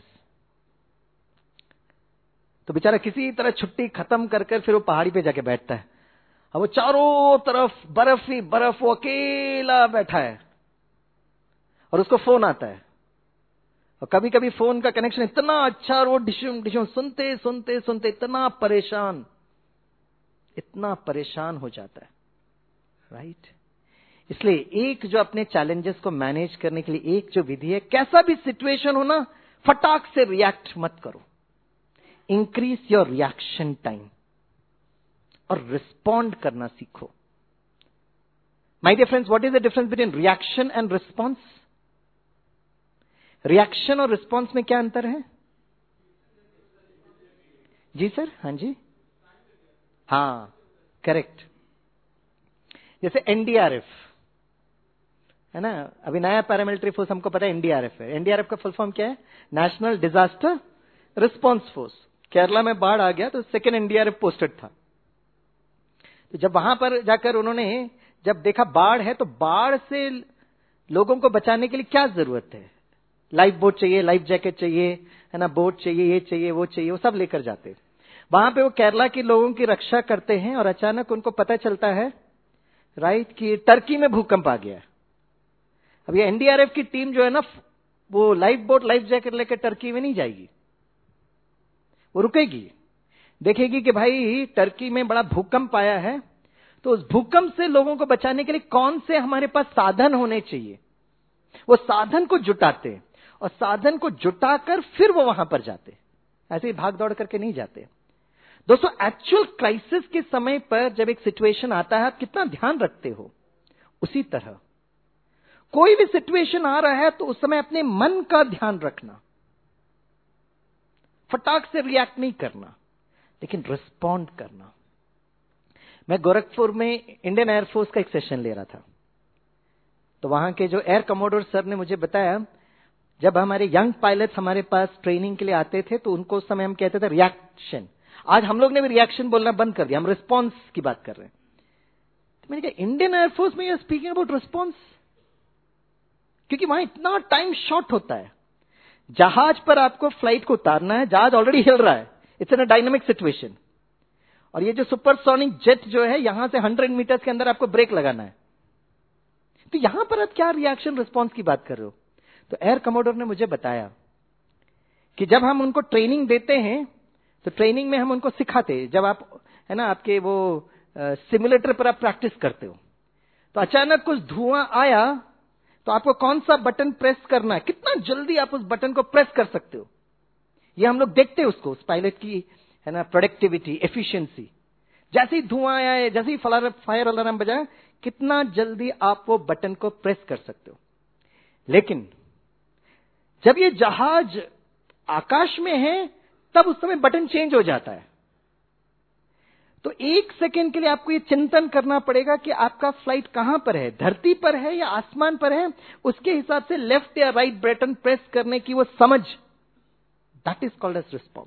तो बेचारा किसी तरह छुट्टी खत्म कर फिर वो पहाड़ी पे जाके बैठता है। अब वो चारों तरफ बर्फ ही बर्फ, वो अकेला बैठा है और उसको फोन आता है। और कभी कभी फोन का कनेक्शन इतना अच्छा, और वो डिशुम डिशुम सुनते सुनते सुनते इतना परेशान हो जाता है, राइट। इसलिए एक जो अपने चैलेंजेस को मैनेज करने के लिए एक जो विधि है, कैसा भी सिचुएशन हो ना, फटाक से रिएक्ट मत करो। इंक्रीज योर रिएक्शन टाइम और रिस्पॉन्ड करना सीखो। My dear friends, what is the difference between reaction and response? Reaction और रिस्पॉन्स में क्या अंतर है? जी सर, हाँ जी, हाँ करेक्ट। जैसे एनडीआरएफ है ना, अभी नया पैरामिलिट्री फोर्स हमको पता है एनडीआरएफ है। एनडीआरएफ का फुल फॉर्म क्या है? National disaster response force. Kerala में बाढ़ आ गया तो सेकेंड एनडीआरएफ पोस्टेड था। तो जब वहां पर जाकर उन्होंने जब देखा बाढ़ है, तो बाढ़ से लोगों को बचाने के लिए क्या जरूरत है? लाइफ बोट चाहिए, लाइफ जैकेट चाहिए, है ना, बोट चाहिए, ये चाहिए, वो चाहिए, वो सब लेकर जाते। वहां पे वो केरला के लोगों की रक्षा करते हैं और अचानक उनको पता चलता है, राइट, कि टर्की में भूकंप आ गया। अब ये एनडीआरएफ की टीम जो है ना, वो लाइफ बोट, लाइफ जैकेट लेकर टर्की में नहीं जाएगी। वो रुकेगी, देखेगी कि भाई टर्की में बड़ा भूकंप आया है, तो उस भूकंप से लोगों को बचाने के लिए कौन से हमारे पास साधन होने चाहिए। वो साधन को जुटाते और साधन को जुटाकर फिर वो वहां पर जाते। ऐसे ही भाग दौड़ करके नहीं जाते। दोस्तों, एक्चुअल क्राइसिस के समय पर जब एक सिचुएशन आता है, आप कितना ध्यान रखते हो? उसी तरह कोई भी सिचुएशन आ रहा है तो उस समय अपने मन का ध्यान रखना। फटाक से रिएक्ट नहीं करना, लेकिन रिस्पॉन्ड करना। मैं गोरखपुर में इंडियन एयरफोर्स का एक सेशन ले रहा था, तो वहां के जो एयर कमोडोर सर ने मुझे बताया, जब हमारे यंग पायलट्स हमारे पास ट्रेनिंग के लिए आते थे तो उनको उस समय हम कहते थे रिएक्शन। आज हम लोग ने भी रिएक्शन बोलना बंद कर दिया, हम रिस्पॉन्स की बात कर रहे हैं। तो मैंने कहा इंडियन एयरफोर्स में you are speaking about response, क्योंकि वहां इतना टाइम शॉर्ट होता है। जहाज पर आपको फ्लाइट को उतारना है, जहाज ऑलरेडी हिल रहा है, it's in a dynamic situation. और ये जो सुपरसोनिक जेट जो है, यहां से 100 मीटर्स के अंदर आपको ब्रेक लगाना है। तो यहां पर आप क्या रिएक्शन रिस्पॉन्स की बात कर रहे हो? तो एयर कमोडोर ने मुझे बताया कि जब हम उनको ट्रेनिंग देते हैं, तो ट्रेनिंग में हम उनको सिखाते, जब आप है ना आपके वो सिमुलेटर पर आप प्रैक्टिस करते हो, तो अचानक कुछ धुआं आया तो आपको कौन सा बटन प्रेस करना है, कितना जल्दी आप उस बटन को प्रेस कर सकते हो। ये हम लोग देखते हैं उसको, उस पायलट की है ना प्रोडक्टिविटी, एफिशिएंसी। जैसे ही धुआं आया, जैसे ही फायर अलार्म बजा, कितना जल्दी आप वो बटन को प्रेस कर सकते हो। लेकिन जब ये जहाज आकाश में है, तब उस समय बटन चेंज हो जाता है। तो 1 सेकेंड के लिए आपको ये चिंतन करना पड़ेगा कि आपका फ्लाइट कहां पर है, धरती पर है या आसमान पर है। उसके हिसाब से लेफ्ट या राइट बटन प्रेस करने की वो समझ, that is called as response.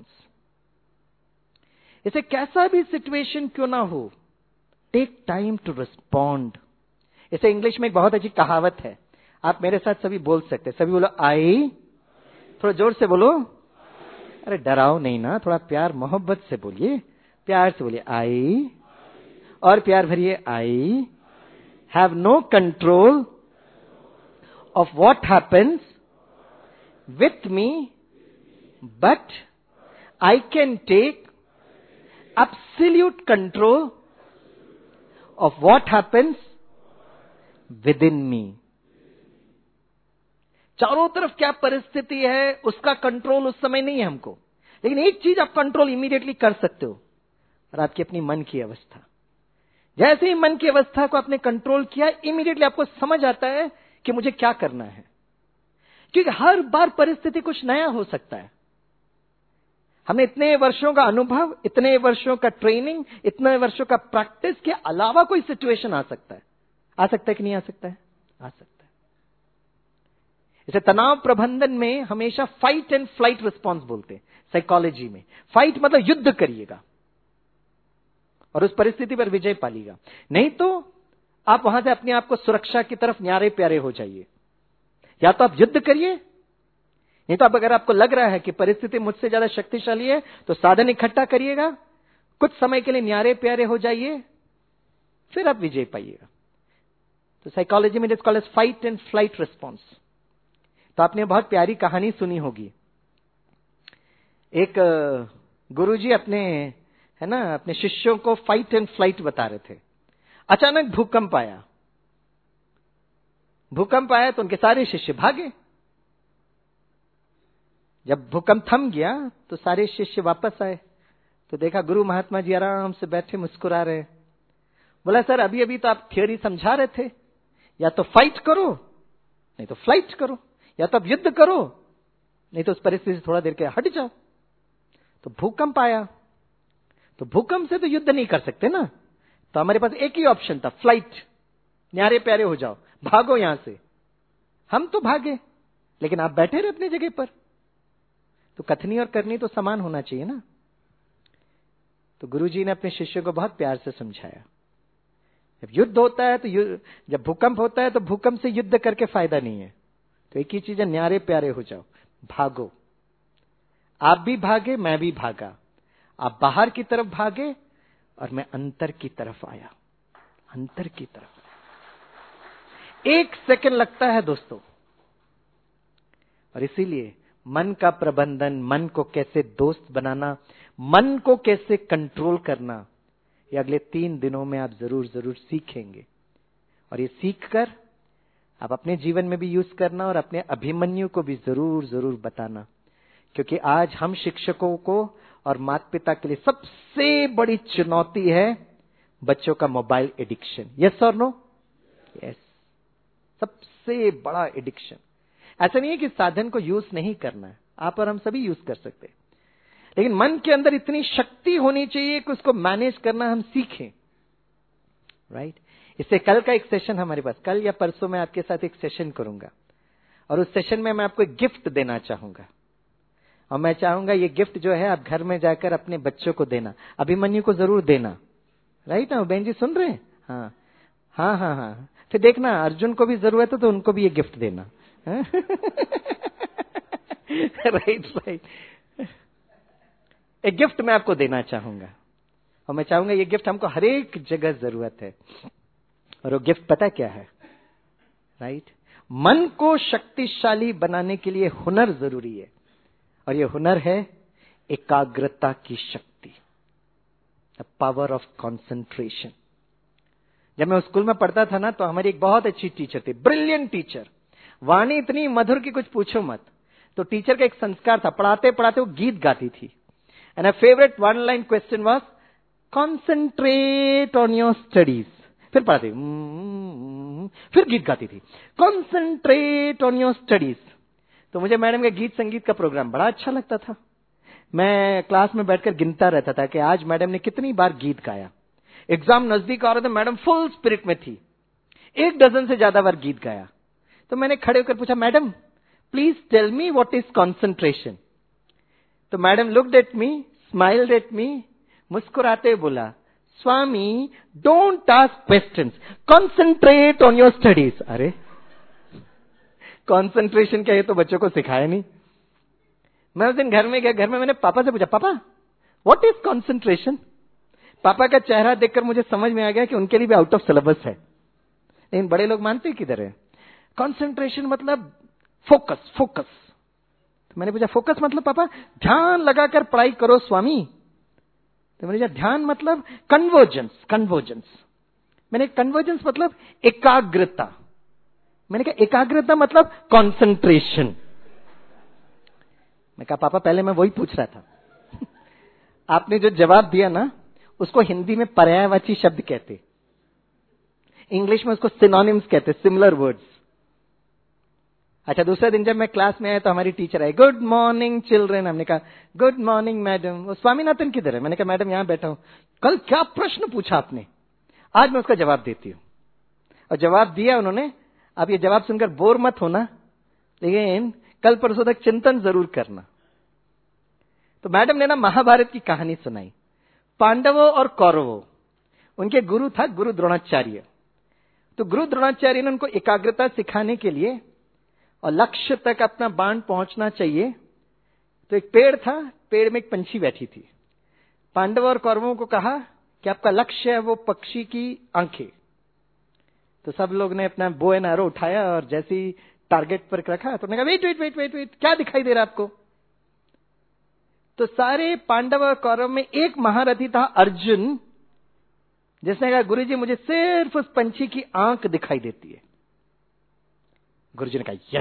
इसे कैसा भी सिचुएशन क्यों ना हो, टेक टाइम टू रिस्पॉन्ड। इसे इंग्लिश में एक बहुत अच्छी कहावत है, आप मेरे साथ सभी बोल सकते हैं। सभी बोलो आई, थोड़ा जोर से बोलो। अरे डराओ नहीं ना, थोड़ा प्यार मोहब्बत से बोलिए, प्यार से बोलिए आई, और प्यार भरिए I have no control of what happens with me, but I can take absolute control of what happens within me. चारों तरफ क्या परिस्थिति है उसका कंट्रोल उस समय नहीं है हमको, लेकिन एक चीज आप कंट्रोल इमीडिएटली कर सकते हो, और आपकी अपनी मन की अवस्था। जैसे ही मन की अवस्था को आपने कंट्रोल किया, इमीडिएटली आपको समझ आता है कि मुझे क्या करना है, क्योंकि हर बार परिस्थिति कुछ नया हो सकता है। हमने इतने वर्षों का अनुभव, इतने वर्षों का ट्रेनिंग, इतने वर्षों का प्रैक्टिस के अलावा कोई सिचुएशन आ सकता है। आ सकता है कि नहीं आ सकता है? आ सकता है। इसे तनाव प्रबंधन में हमेशा फाइट एंड फ्लाइट रिस्पॉन्स बोलते हैं साइकोलॉजी में। फाइट मतलब युद्ध करिएगा और उस परिस्थिति पर विजय पालिएगा, नहीं तो आप वहां से अपने आप को सुरक्षा की तरफ न्यारे प्यारे हो जाइए। या तो आप युद्ध करिए, नहीं तो आप, अगर आपको लग रहा है कि परिस्थिति मुझसे ज्यादा शक्तिशाली है, तो साधन इकट्ठा करिएगा, कुछ समय के लिए न्यारे प्यारे हो जाइए, फिर आप विजय पाइएगा। तो साइकोलॉजी में it is called as fight and flight response. तो आपने बहुत प्यारी कहानी सुनी होगी। एक गुरुजी अपने शिष्यों को फाइट एंड फ्लाइट बता रहे थे। अचानक भूकंप आया। भूकंप आया तो उनके सारे शिष्य भागे। जब भूकंप थम गया तो सारे शिष्य वापस आए, तो देखा गुरु महात्मा जी आराम से बैठे मुस्कुरा रहे। बोला, सर अभी अभी तो आप थियोरी समझा रहे थे, या तो फाइट करो नहीं तो फ्लाइट करो, या तो आप युद्ध करो नहीं तो उस परिस्थिति से थोड़ा देर के हट जाओ। तो भूकंप आया, तो भूकंप से तो युद्ध नहीं कर सकते ना, तो हमारे पास एक ही ऑप्शन था, फ्लाइट, न्यारे प्यारे हो जाओ, भागो यहां से। हम तो भागे, लेकिन आप बैठे रहे अपनी जगह पर। तो कथनी और करनी तो समान होना चाहिए ना। तो गुरुजी ने अपने शिष्य को बहुत प्यार से समझाया, जब युद्ध होता है तो जब भूकंप होता है तो भूकंप से युद्ध करके फायदा नहीं है। तो एक ही चीज है, न्यारे प्यारे हो जाओ, भागो। आप भी भागे, मैं भी भागा। आप बाहर की तरफ भागे और मैं अंतर की तरफ आया, अंतर की तरफ। 1 सेकंड लगता है दोस्तों। और इसीलिए मन का प्रबंधन, मन को कैसे दोस्त बनाना, मन को कैसे कंट्रोल करना, ये अगले 3 दिनों में आप जरूर सीखेंगे। और ये सीखकर आप अपने जीवन में भी यूज करना और अपने अभिमन्यु को भी जरूर बताना। क्योंकि आज हम शिक्षकों को और माता पिता के लिए सबसे बड़ी चुनौती है बच्चों का मोबाइल एडिक्शन। यस और नो? यस, सबसे बड़ा एडिक्शन। ऐसा नहीं है कि साधन को यूज नहीं करना है, आप और हम सभी यूज कर सकते हैं, लेकिन मन के अंदर इतनी शक्ति होनी चाहिए कि उसको मैनेज करना हम सीखें। राइट? इससे कल का एक सेशन हमारे पास, कल या परसों मैं आपके साथ एक सेशन करूंगा, और उस सेशन में मैं आपको एक गिफ्ट देना चाहूंगा। और मैं चाहूंगा ये गिफ्ट जो है आप घर में जाकर अपने बच्चों को देना, अभिमन्यु को जरूर देना। राइट ना बहन जी, सुन रहे हैं? हाँ। फिर देखना अर्जुन को भी जरूरत है तो उनको भी ये गिफ्ट देना। राइट। एक गिफ्ट मैं आपको देना चाहूंगा, और मैं चाहूंगा ये गिफ्ट हमको हर एक जगह जरूरत है। और वो गिफ्ट पता क्या है? राइट? मन को शक्तिशाली बनाने के लिए हुनर जरूरी है, और ये हुनर है एकाग्रता की शक्ति, द पावर ऑफ कंसंट्रेशन। जब मैं स्कूल में पढ़ता था ना, तो हमारी एक बहुत अच्छी टीचर थी, ब्रिलियंट टीचर, वाणी इतनी मधुर की कुछ पूछो मत। तो टीचर का एक संस्कार था, पढ़ाते पढ़ाते वो गीत गाती थी। And a favourite 1-line question was concentrate on your studies. फिर पढ़ाती, फिर गीत गाती थी, कॉन्सेंट्रेट ऑन योर स्टडीज। तो मुझे मैडम के गीत संगीत का प्रोग्राम बड़ा अच्छा लगता था। मैं क्लास में बैठकर गिनता रहता था कि आज मैडम ने कितनी बार गीत गाया। एग्जाम नजदीक आ रहा था, मैडम फुल स्पिरिट में थी, 1 डज़न से ज्यादा बार गीत गाया। तो मैंने खड़े होकर पूछा, madam please tell me what is concentration. तो madam looked at me, smiled at me, मुस्कुराते बोला, Swami don't ask questions, concentrate on your studies. अरे कंसंट्रेशन क्या, ये तो बच्चों को सिखाया नहीं। मैं उस दिन घर में गया, घर में मैंने पापा से पूछा, पापा व्हाट इज कंसंट्रेशन। पापा का चेहरा देखकर मुझे समझ में आ गया कि उनके लिए भी आउट ऑफ सिलेबस है, लेकिन बड़े लोग मानते किधर है। कंसंट्रेशन मतलब फोकस। तो मैंने पूछा, फोकस मतलब पापा? ध्यान लगाकर पढ़ाई करो स्वामी। तो मैंने कहा ध्यान मतलब कन्वर्जेंस। मैंने कन्वर्जेंस मतलब एकाग्रता। मैंने कहा एकाग्रता मतलब कंसंट्रेशन। मैं कहा पापा पहले मैं वही पूछ रहा था। आपने जो जवाब दिया ना, उसको हिंदी में पर्यायवाची शब्द कहते। इंग्लिश में उसको सिनोनिम्स कहते हैं, सिमिलर वर्ड्स। अच्छा, दूसरे दिन जब मैं क्लास में आया तो हमारी टीचर आई, गुड मॉर्निंग चिल्ड्रन। हमने कहा गुड मॉर्निंग मैडम। वो स्वामीनाथन किधर है? मैंने कहा मैडम यहां बैठा हूं। कल क्या प्रश्न पूछा आपने? आज मैं उसका जवाब देती हूं। और जवाब दिया उन्होंने। आप ये जवाब सुनकर बोर मत होना, लेकिन कल परसों तक चिंतन जरूर करना। तो मैडम ने ना महाभारत की कहानी सुनाई। पांडवों और कौरवों, उनके गुरु था गुरु द्रोणाचार्य। तो गुरु द्रोणाचार्य ने उनको एकाग्रता सिखाने के लिए और लक्ष्य तक अपना बाण पहुंचना चाहिए, तो एक पेड़ था, पेड़ में एक पंछी बैठी थी। पांडवों और कौरवों को कहा कि आपका लक्ष्य है वो पक्षी की आंखें। तो सब लोग ने अपना बो एंड एरो उठाया और जैसे ही टारगेट पर रखा तो उन्होंने कहा wait wait wait wait wait, क्या दिखाई दे रहा है आपको? तो सारे पांडव और कौरव में एक महारथी था अर्जुन, जिसने कहा गुरुजी मुझे सिर्फ उस पंछी की आंख दिखाई देती है। गुरुजी ने कहा यस।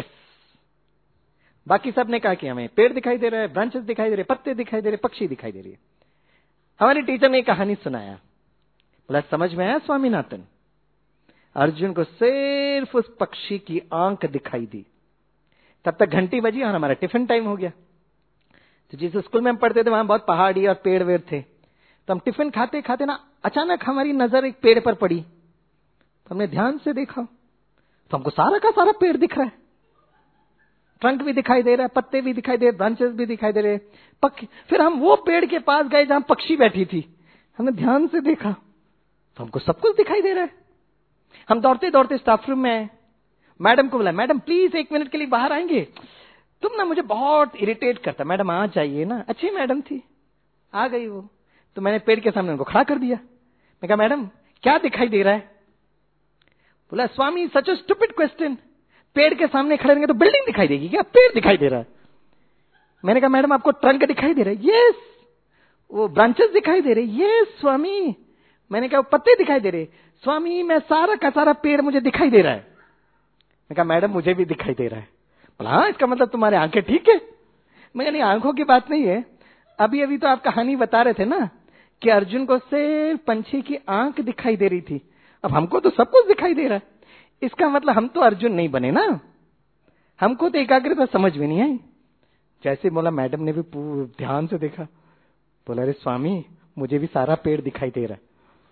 बाकी सब ने कहा कि हमें पेड़ दिखाई दे रहा है, ब्रांचेस दिखाई दे रहे, पत्ते दिखाई दे रहे, पक्षी दिखाई दे रही है। हमारी टीचर ने कहानी सुनाया। बोला समझ में आया स्वामीनाथन? अर्जुन को सिर्फ उस पक्षी की आंख दिखाई दी। तब तक घंटी बजी और हमारा टिफिन टाइम हो गया। तो जिस स्कूल में हम पढ़ते थे वहां बहुत पहाड़ी और पेड़ वेड़ थे। तो हम टिफिन खाते खाते ना अचानक हमारी नजर एक पेड़ पर पड़ी। तो हमने ध्यान से देखा तो हमको सारा का सारा पेड़ दिख रहा है। ट्रंक भी दिखाई दे रहा है, पत्ते भी दिखाई दे रहे, ब्रांचेस भी दिखाई दे रहे, फिर हम वो पेड़ के पास गए जहां पक्षी बैठी थी। हमने ध्यान से देखा तो हमको सब कुछ दिखाई दे रहा है। हम दौड़ते दौड़ते स्टाफ रूम में आए। मैडम को बोला मैडम प्लीज 1 मिनट के लिए बाहर आएंगे, तुम ना मुझे बहुत इरिटेट करता। मैडम आ जाइए ना। अच्छी मैडम थी, आ गई वो। तो मैंने पेड़ के सामने उनको खड़ा कर दिया। मैं कहा मैडम क्या दिखाई दे रहा है? बोला स्वामी सच अ स्टूपिड क्वेश्चन, पेड़ के सामने खड़े रहेंगे तो बिल्डिंग दिखाई देगी क्या? पेड़ दिखाई दे रहा है। मैंने कहा मैडम आपको ट्रंक दिखाई दे रहा है? यस। वो ब्रांचेस दिखाई दे रहे? यस स्वामी। मैंने कहा पत्ते दिखाई दे रहे? स्वामी मैं सारा का सारा पेड़ मुझे दिखाई दे रहा है। मैं कहा मैडम मुझे भी दिखाई दे रहा है। बोला हाँ इसका मतलब तुम्हारे आंखें ठीक है। मैं नहीं, आंखों की बात नहीं है। अभी अभी तो आप कहानी बता रहे थे ना कि अर्जुन को सिर्फ पंछी की आंख दिखाई दे रही थी, अब हमको तो सब कुछ दिखाई दे रहा है। इसका मतलब हम तो अर्जुन नहीं बने ना, हमको तो एकाग्रता समझ में नहीं आई। जैसे बोला मैडम ने भी ध्यान से देखा, बोला अरे स्वामी मुझे भी सारा पेड़ दिखाई दे रहा है।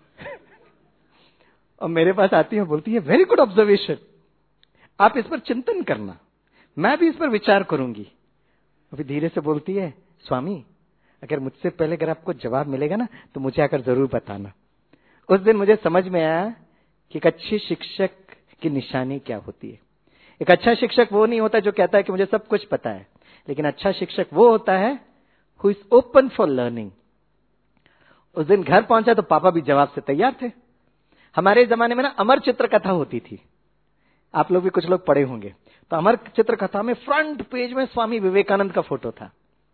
और मेरे पास आती है बोलती है वेरी गुड ऑब्जर्वेशन, आप इस पर चिंतन करना, मैं भी इस पर विचार करूंगी। अभी धीरे से बोलती है स्वामी अगर मुझसे पहले अगर आपको जवाब मिलेगा ना तो मुझे आकर जरूर बताना। उस दिन मुझे समझ में आया कि एक अच्छी शिक्षक की निशानी क्या होती है। एक अच्छा शिक्षक वो नहीं होता जो कहता है कि मुझे सब कुछ पता है, लेकिन अच्छा शिक्षक वो होता है who is open for learning. उस दिन घर पहुंचा तो पापा भी जवाब से तैयार थे। हमारे जमाने में ना अमर चित्र कथा होती थी, आप लोग भी कुछ लोग पढ़े होंगे। तो अमर चित्र कथा में फ्रंट पेज में स्वामी विवेकानंद का फोटो था।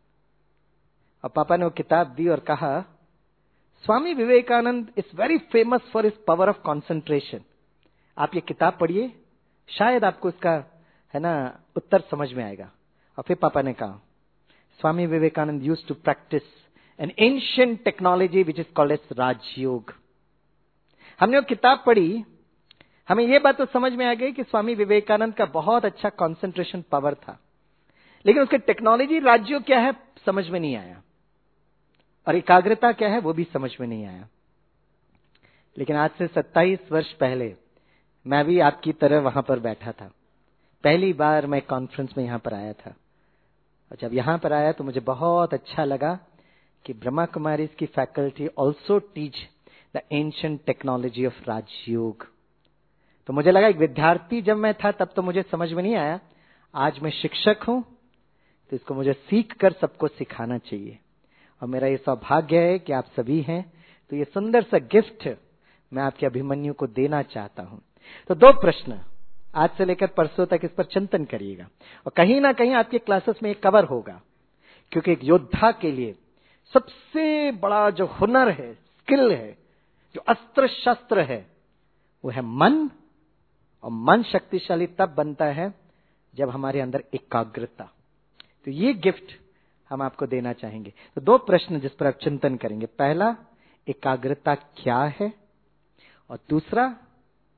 और पापा ने वो किताब दी और कहा Swami Vivekananda is very famous for his power of concentration, आप ये किताब पढ़िए, शायद आपको इसका है ना उत्तर समझ में आएगा। और फिर पापा ने कहा Swami Vivekananda used to practise an ancient technology which is called as Rajyoga. हमने वो किताब पढ़ी, हमें यह बात तो समझ में आ गई कि स्वामी विवेकानंद का बहुत अच्छा कंसंट्रेशन पावर था, लेकिन उसके टेक्नोलॉजी राजयोग क्या है समझ में नहीं आया, और एकाग्रता क्या है वो भी समझ में नहीं आया। लेकिन आज से 27 वर्ष पहले मैं भी आपकी तरह वहां पर बैठा था। पहली बार मैं कॉन्फ्रेंस में यहां पर आया था, और जब यहां पर आया तो मुझे बहुत अच्छा लगा कि ब्रह्मा कुमारी की faculty also teach the ancient technology of Rajyoga. तो मुझे लगा एक विद्यार्थी जब मैं था तब तो मुझे समझ में नहीं आया, आज मैं शिक्षक हूं तो इसको मुझे सीख कर सबको सिखाना चाहिए। और मेरा ये सौभाग्य है कि आप सभी हैं, तो ये सुंदर सा गिफ्ट मैं आपके अभिमन्यु को देना चाहता हूं। तो 2 प्रश्न आज से लेकर परसों तक इस पर चिंतन करिएगा, और कहीं ना कहीं आपके क्लासेस में एक कवर होगा, क्योंकि एक योद्धा के लिए सबसे बड़ा जो हुनर है, स्किल है, जो अस्त्र शस्त्र है, वो है मन। और मन शक्तिशाली तब बनता है जब हमारे अंदर एकाग्रता। तो ये गिफ्ट हम आपको देना चाहेंगे। तो 2 प्रश्न जिस पर आप चिंतन करेंगे, पहला एकाग्रता क्या है, और दूसरा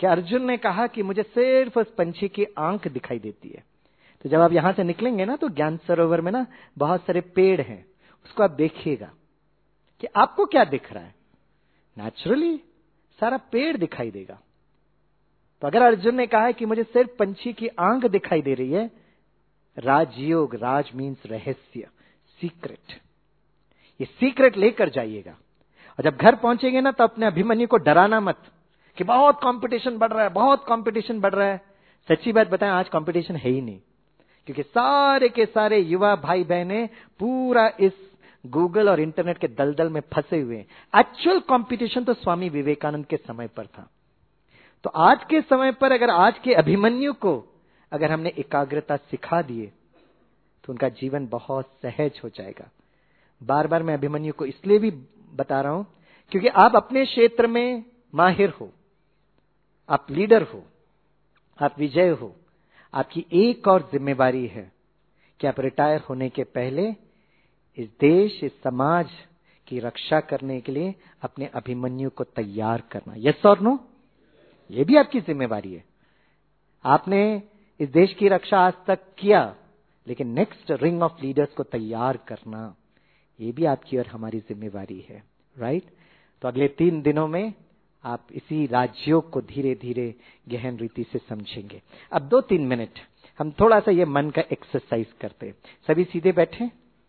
कि अर्जुन ने कहा कि मुझे सिर्फ उस पंछी की आंख दिखाई देती है। तो जब आप यहां से निकलेंगे ना, तो ज्ञान सरोवर में ना बहुत सारे पेड़ हैं, उसको आप देखिएगा कि आपको क्या दिख रहा है। नेचुरली सारा पेड़ दिखाई देगा। तो अगर अर्जुन ने कहा है कि मुझे सिर्फ पंछी की आंख दिखाई दे रही है, राजयोग, राज मीन्स रहस्य, सीक्रेट, ये सीक्रेट लेकर जाइएगा। और जब घर पहुंचेंगे ना, तो अपने अभिमन्यु को डराना मत कि बहुत कंपटीशन बढ़ रहा है, बहुत कंपटीशन बढ़ रहा है। सच्ची बात बताएं, आज कंपटीशन है ही नहीं, क्योंकि सारे के सारे युवा भाई बहनें पूरा इस गूगल और इंटरनेट के दलदल में फंसे हुए हैं। एक्चुअल कंपटीशन तो स्वामी विवेकानंद के समय पर था। तो आज के समय पर अगर आज के अभिमन्यु को अगर हमने एकाग्रता सिखा दिए, तो उनका जीवन बहुत सहज हो जाएगा। बार बार मैं अभिमन्यु को इसलिए भी बता रहा हूं, क्योंकि आप अपने क्षेत्र में माहिर हो, आप लीडर हो, आप विजय हो। आपकी एक और जिम्मेवारी है कि आप रिटायर होने के पहले इस देश, इस समाज की रक्षा करने के लिए अपने अभिमन्यु को तैयार करना। यस और नो? ये भी आपकी जिम्मेवारी है। आपने इस देश की रक्षा आज तक किया, लेकिन नेक्स्ट रिंग ऑफ लीडर्स को तैयार करना, ये भी आपकी और हमारी जिम्मेवारी है। राइट? तो अगले 3 दिनों में आप इसी राजयोग को धीरे धीरे गहन रीति से समझेंगे। अब 2-3 मिनट हम थोड़ा सा ये मन का एक्सरसाइज करते हैं। सभी सीधे बैठे,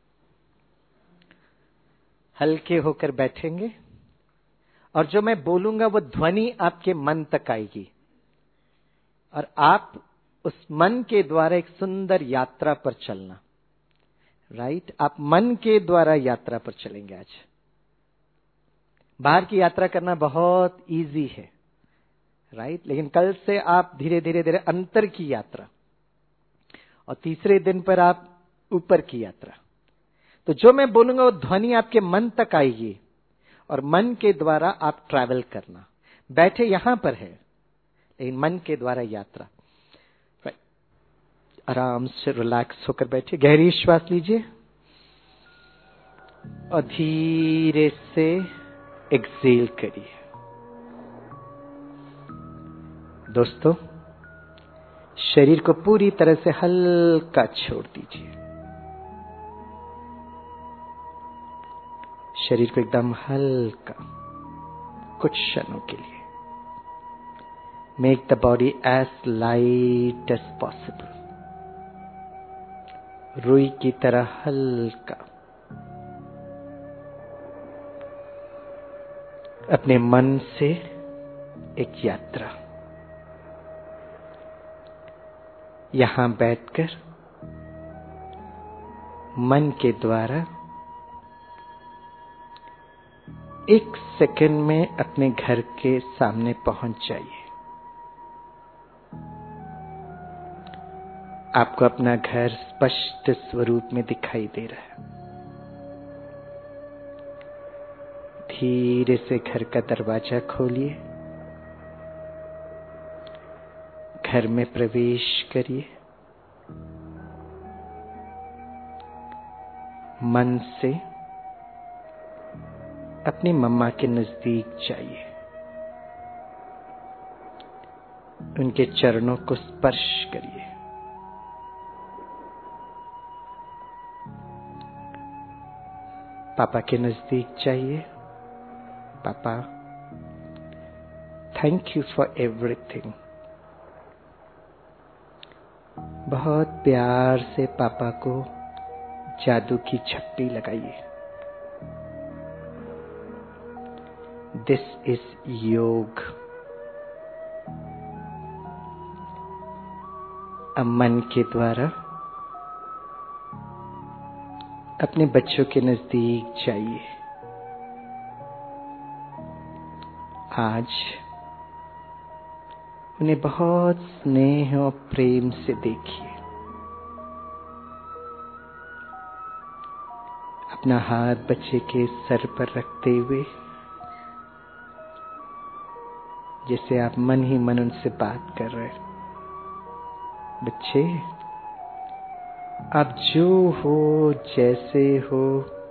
हल्के होकर बैठेंगे, और जो मैं बोलूंगा वो ध्वनि आपके मन तक आएगी, और आप उस मन के द्वारा एक सुंदर यात्रा पर चलना। राइट? आप मन के द्वारा यात्रा पर चलेंगे आज। बाहर की यात्रा करना बहुत इजी है, राइट? लेकिन कल से आप धीरे धीरे धीरे अंतर की यात्रा, और तीसरे दिन पर आप ऊपर की यात्रा। तो जो मैं बोलूंगा वो ध्वनि आपके मन तक आएगी, और मन के द्वारा आप ट्रैवल करना। बैठे यहां पर है, लेकिन मन के द्वारा यात्रा। आराम से रिलैक्स होकर बैठिए, गहरी श्वास लीजिए और धीरे से एक्सेल करिए। दोस्तों, शरीर को पूरी तरह से हल्का छोड़ दीजिए। शरीर को एकदम हल्का, कुछ क्षणों के लिए। Make the body as light as possible. रुई की तरह हल्का। अपने मन से एक यात्रा। यहां बैठकर मन के द्वारा 1 सेकंड में अपने घर के सामने पहुंच जाइए। आपको अपना घर स्पष्ट स्वरूप में दिखाई दे रहा है। धीरे से घर का दरवाजा खोलिए, घर में प्रवेश करिए। मन से अपनी मम्मा के नजदीक जाइए, उनके चरणों को स्पर्श करिए। पापा के नजदीक जाइए। पापा, थैंक यू फॉर एवरीथिंग। बहुत प्यार से पापा को जादू की छप्पी लगाइए। दिस इज योग। अब मन के द्वारा अपने बच्चों के नजदीक जाइए। आज उन्हें बहुत स्नेह और प्रेम से देखिए। अपना हाथ बच्चे के सर पर रखते हुए, जैसे आप मन ही मन उनसे बात कर रहे हैं। बच्चे, आप जो हो, जैसे हो,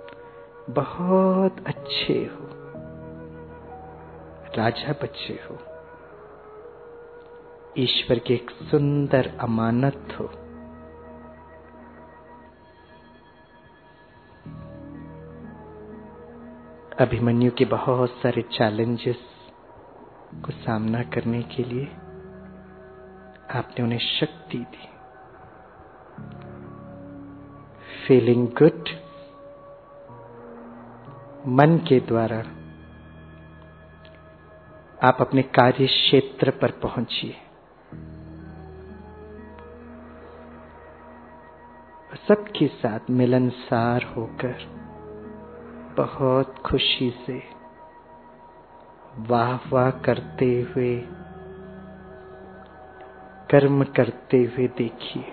बहुत अच्छे हो। राजा बच्चे हो। ईश्वर की एक सुंदर अमानत हो। अभिमन्यु के बहुत सारे चैलेंजेस को सामना करने के लिए आपने उन्हें शक्ति दी। फीलिंग गुड, मन के द्वारा आप अपने कार्य क्षेत्र पर पहुंचिए। सबके साथ मिलनसार होकर बहुत खुशी से वाह वाह करते हुए, कर्म करते हुए देखिए।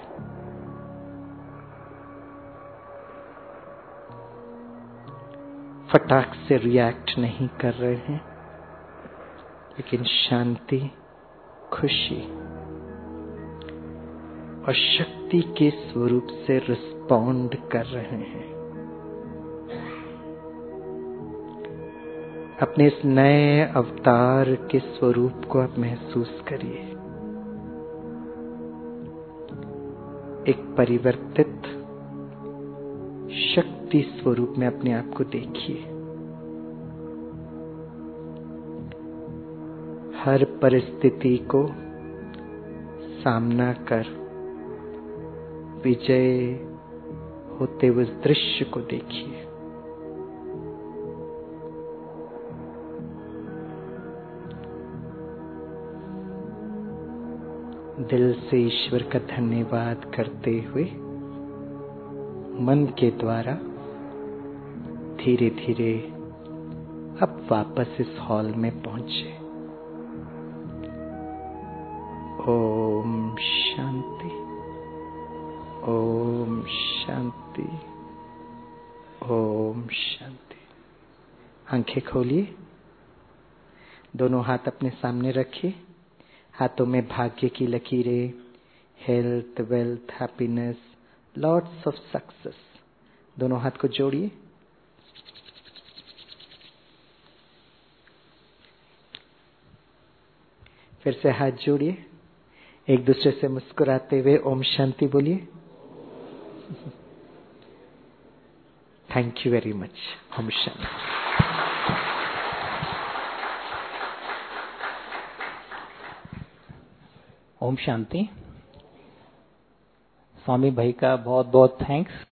फटाक से रिएक्ट नहीं कर रहे हैं, लेकिन शांति, खुशी और शक्ति के स्वरूप से रिस्पॉन्ड कर रहे हैं। अपने इस नए अवतार के स्वरूप को आप महसूस करिए। एक परिवर्तित शक्ति स्वरूप में अपने आप को देखिए। हर परिस्थिति को सामना कर विजय होते हुए उस दृश्य को देखिए। दिल से ईश्वर का धन्यवाद करते हुए मन के द्वारा धीरे धीरे अब वापस इस हॉल में पहुंचे। ओम शांति, ओम शांति, ओम शांति। आंखें खोलिए, दोनों हाथ अपने सामने रखिए। हाथों में भाग्य की लकीरें, health, wealth, happiness, lots of success. दोनों हाथ को जोड़िए। फिर से हाथ जोड़िए। एक दूसरे से मुस्कुराते हुए ओम शांति बोलिए। Thank you very much. ओम शांति। ओम शांति। स्वामी भाई का बहुत बहुत थैंक्स।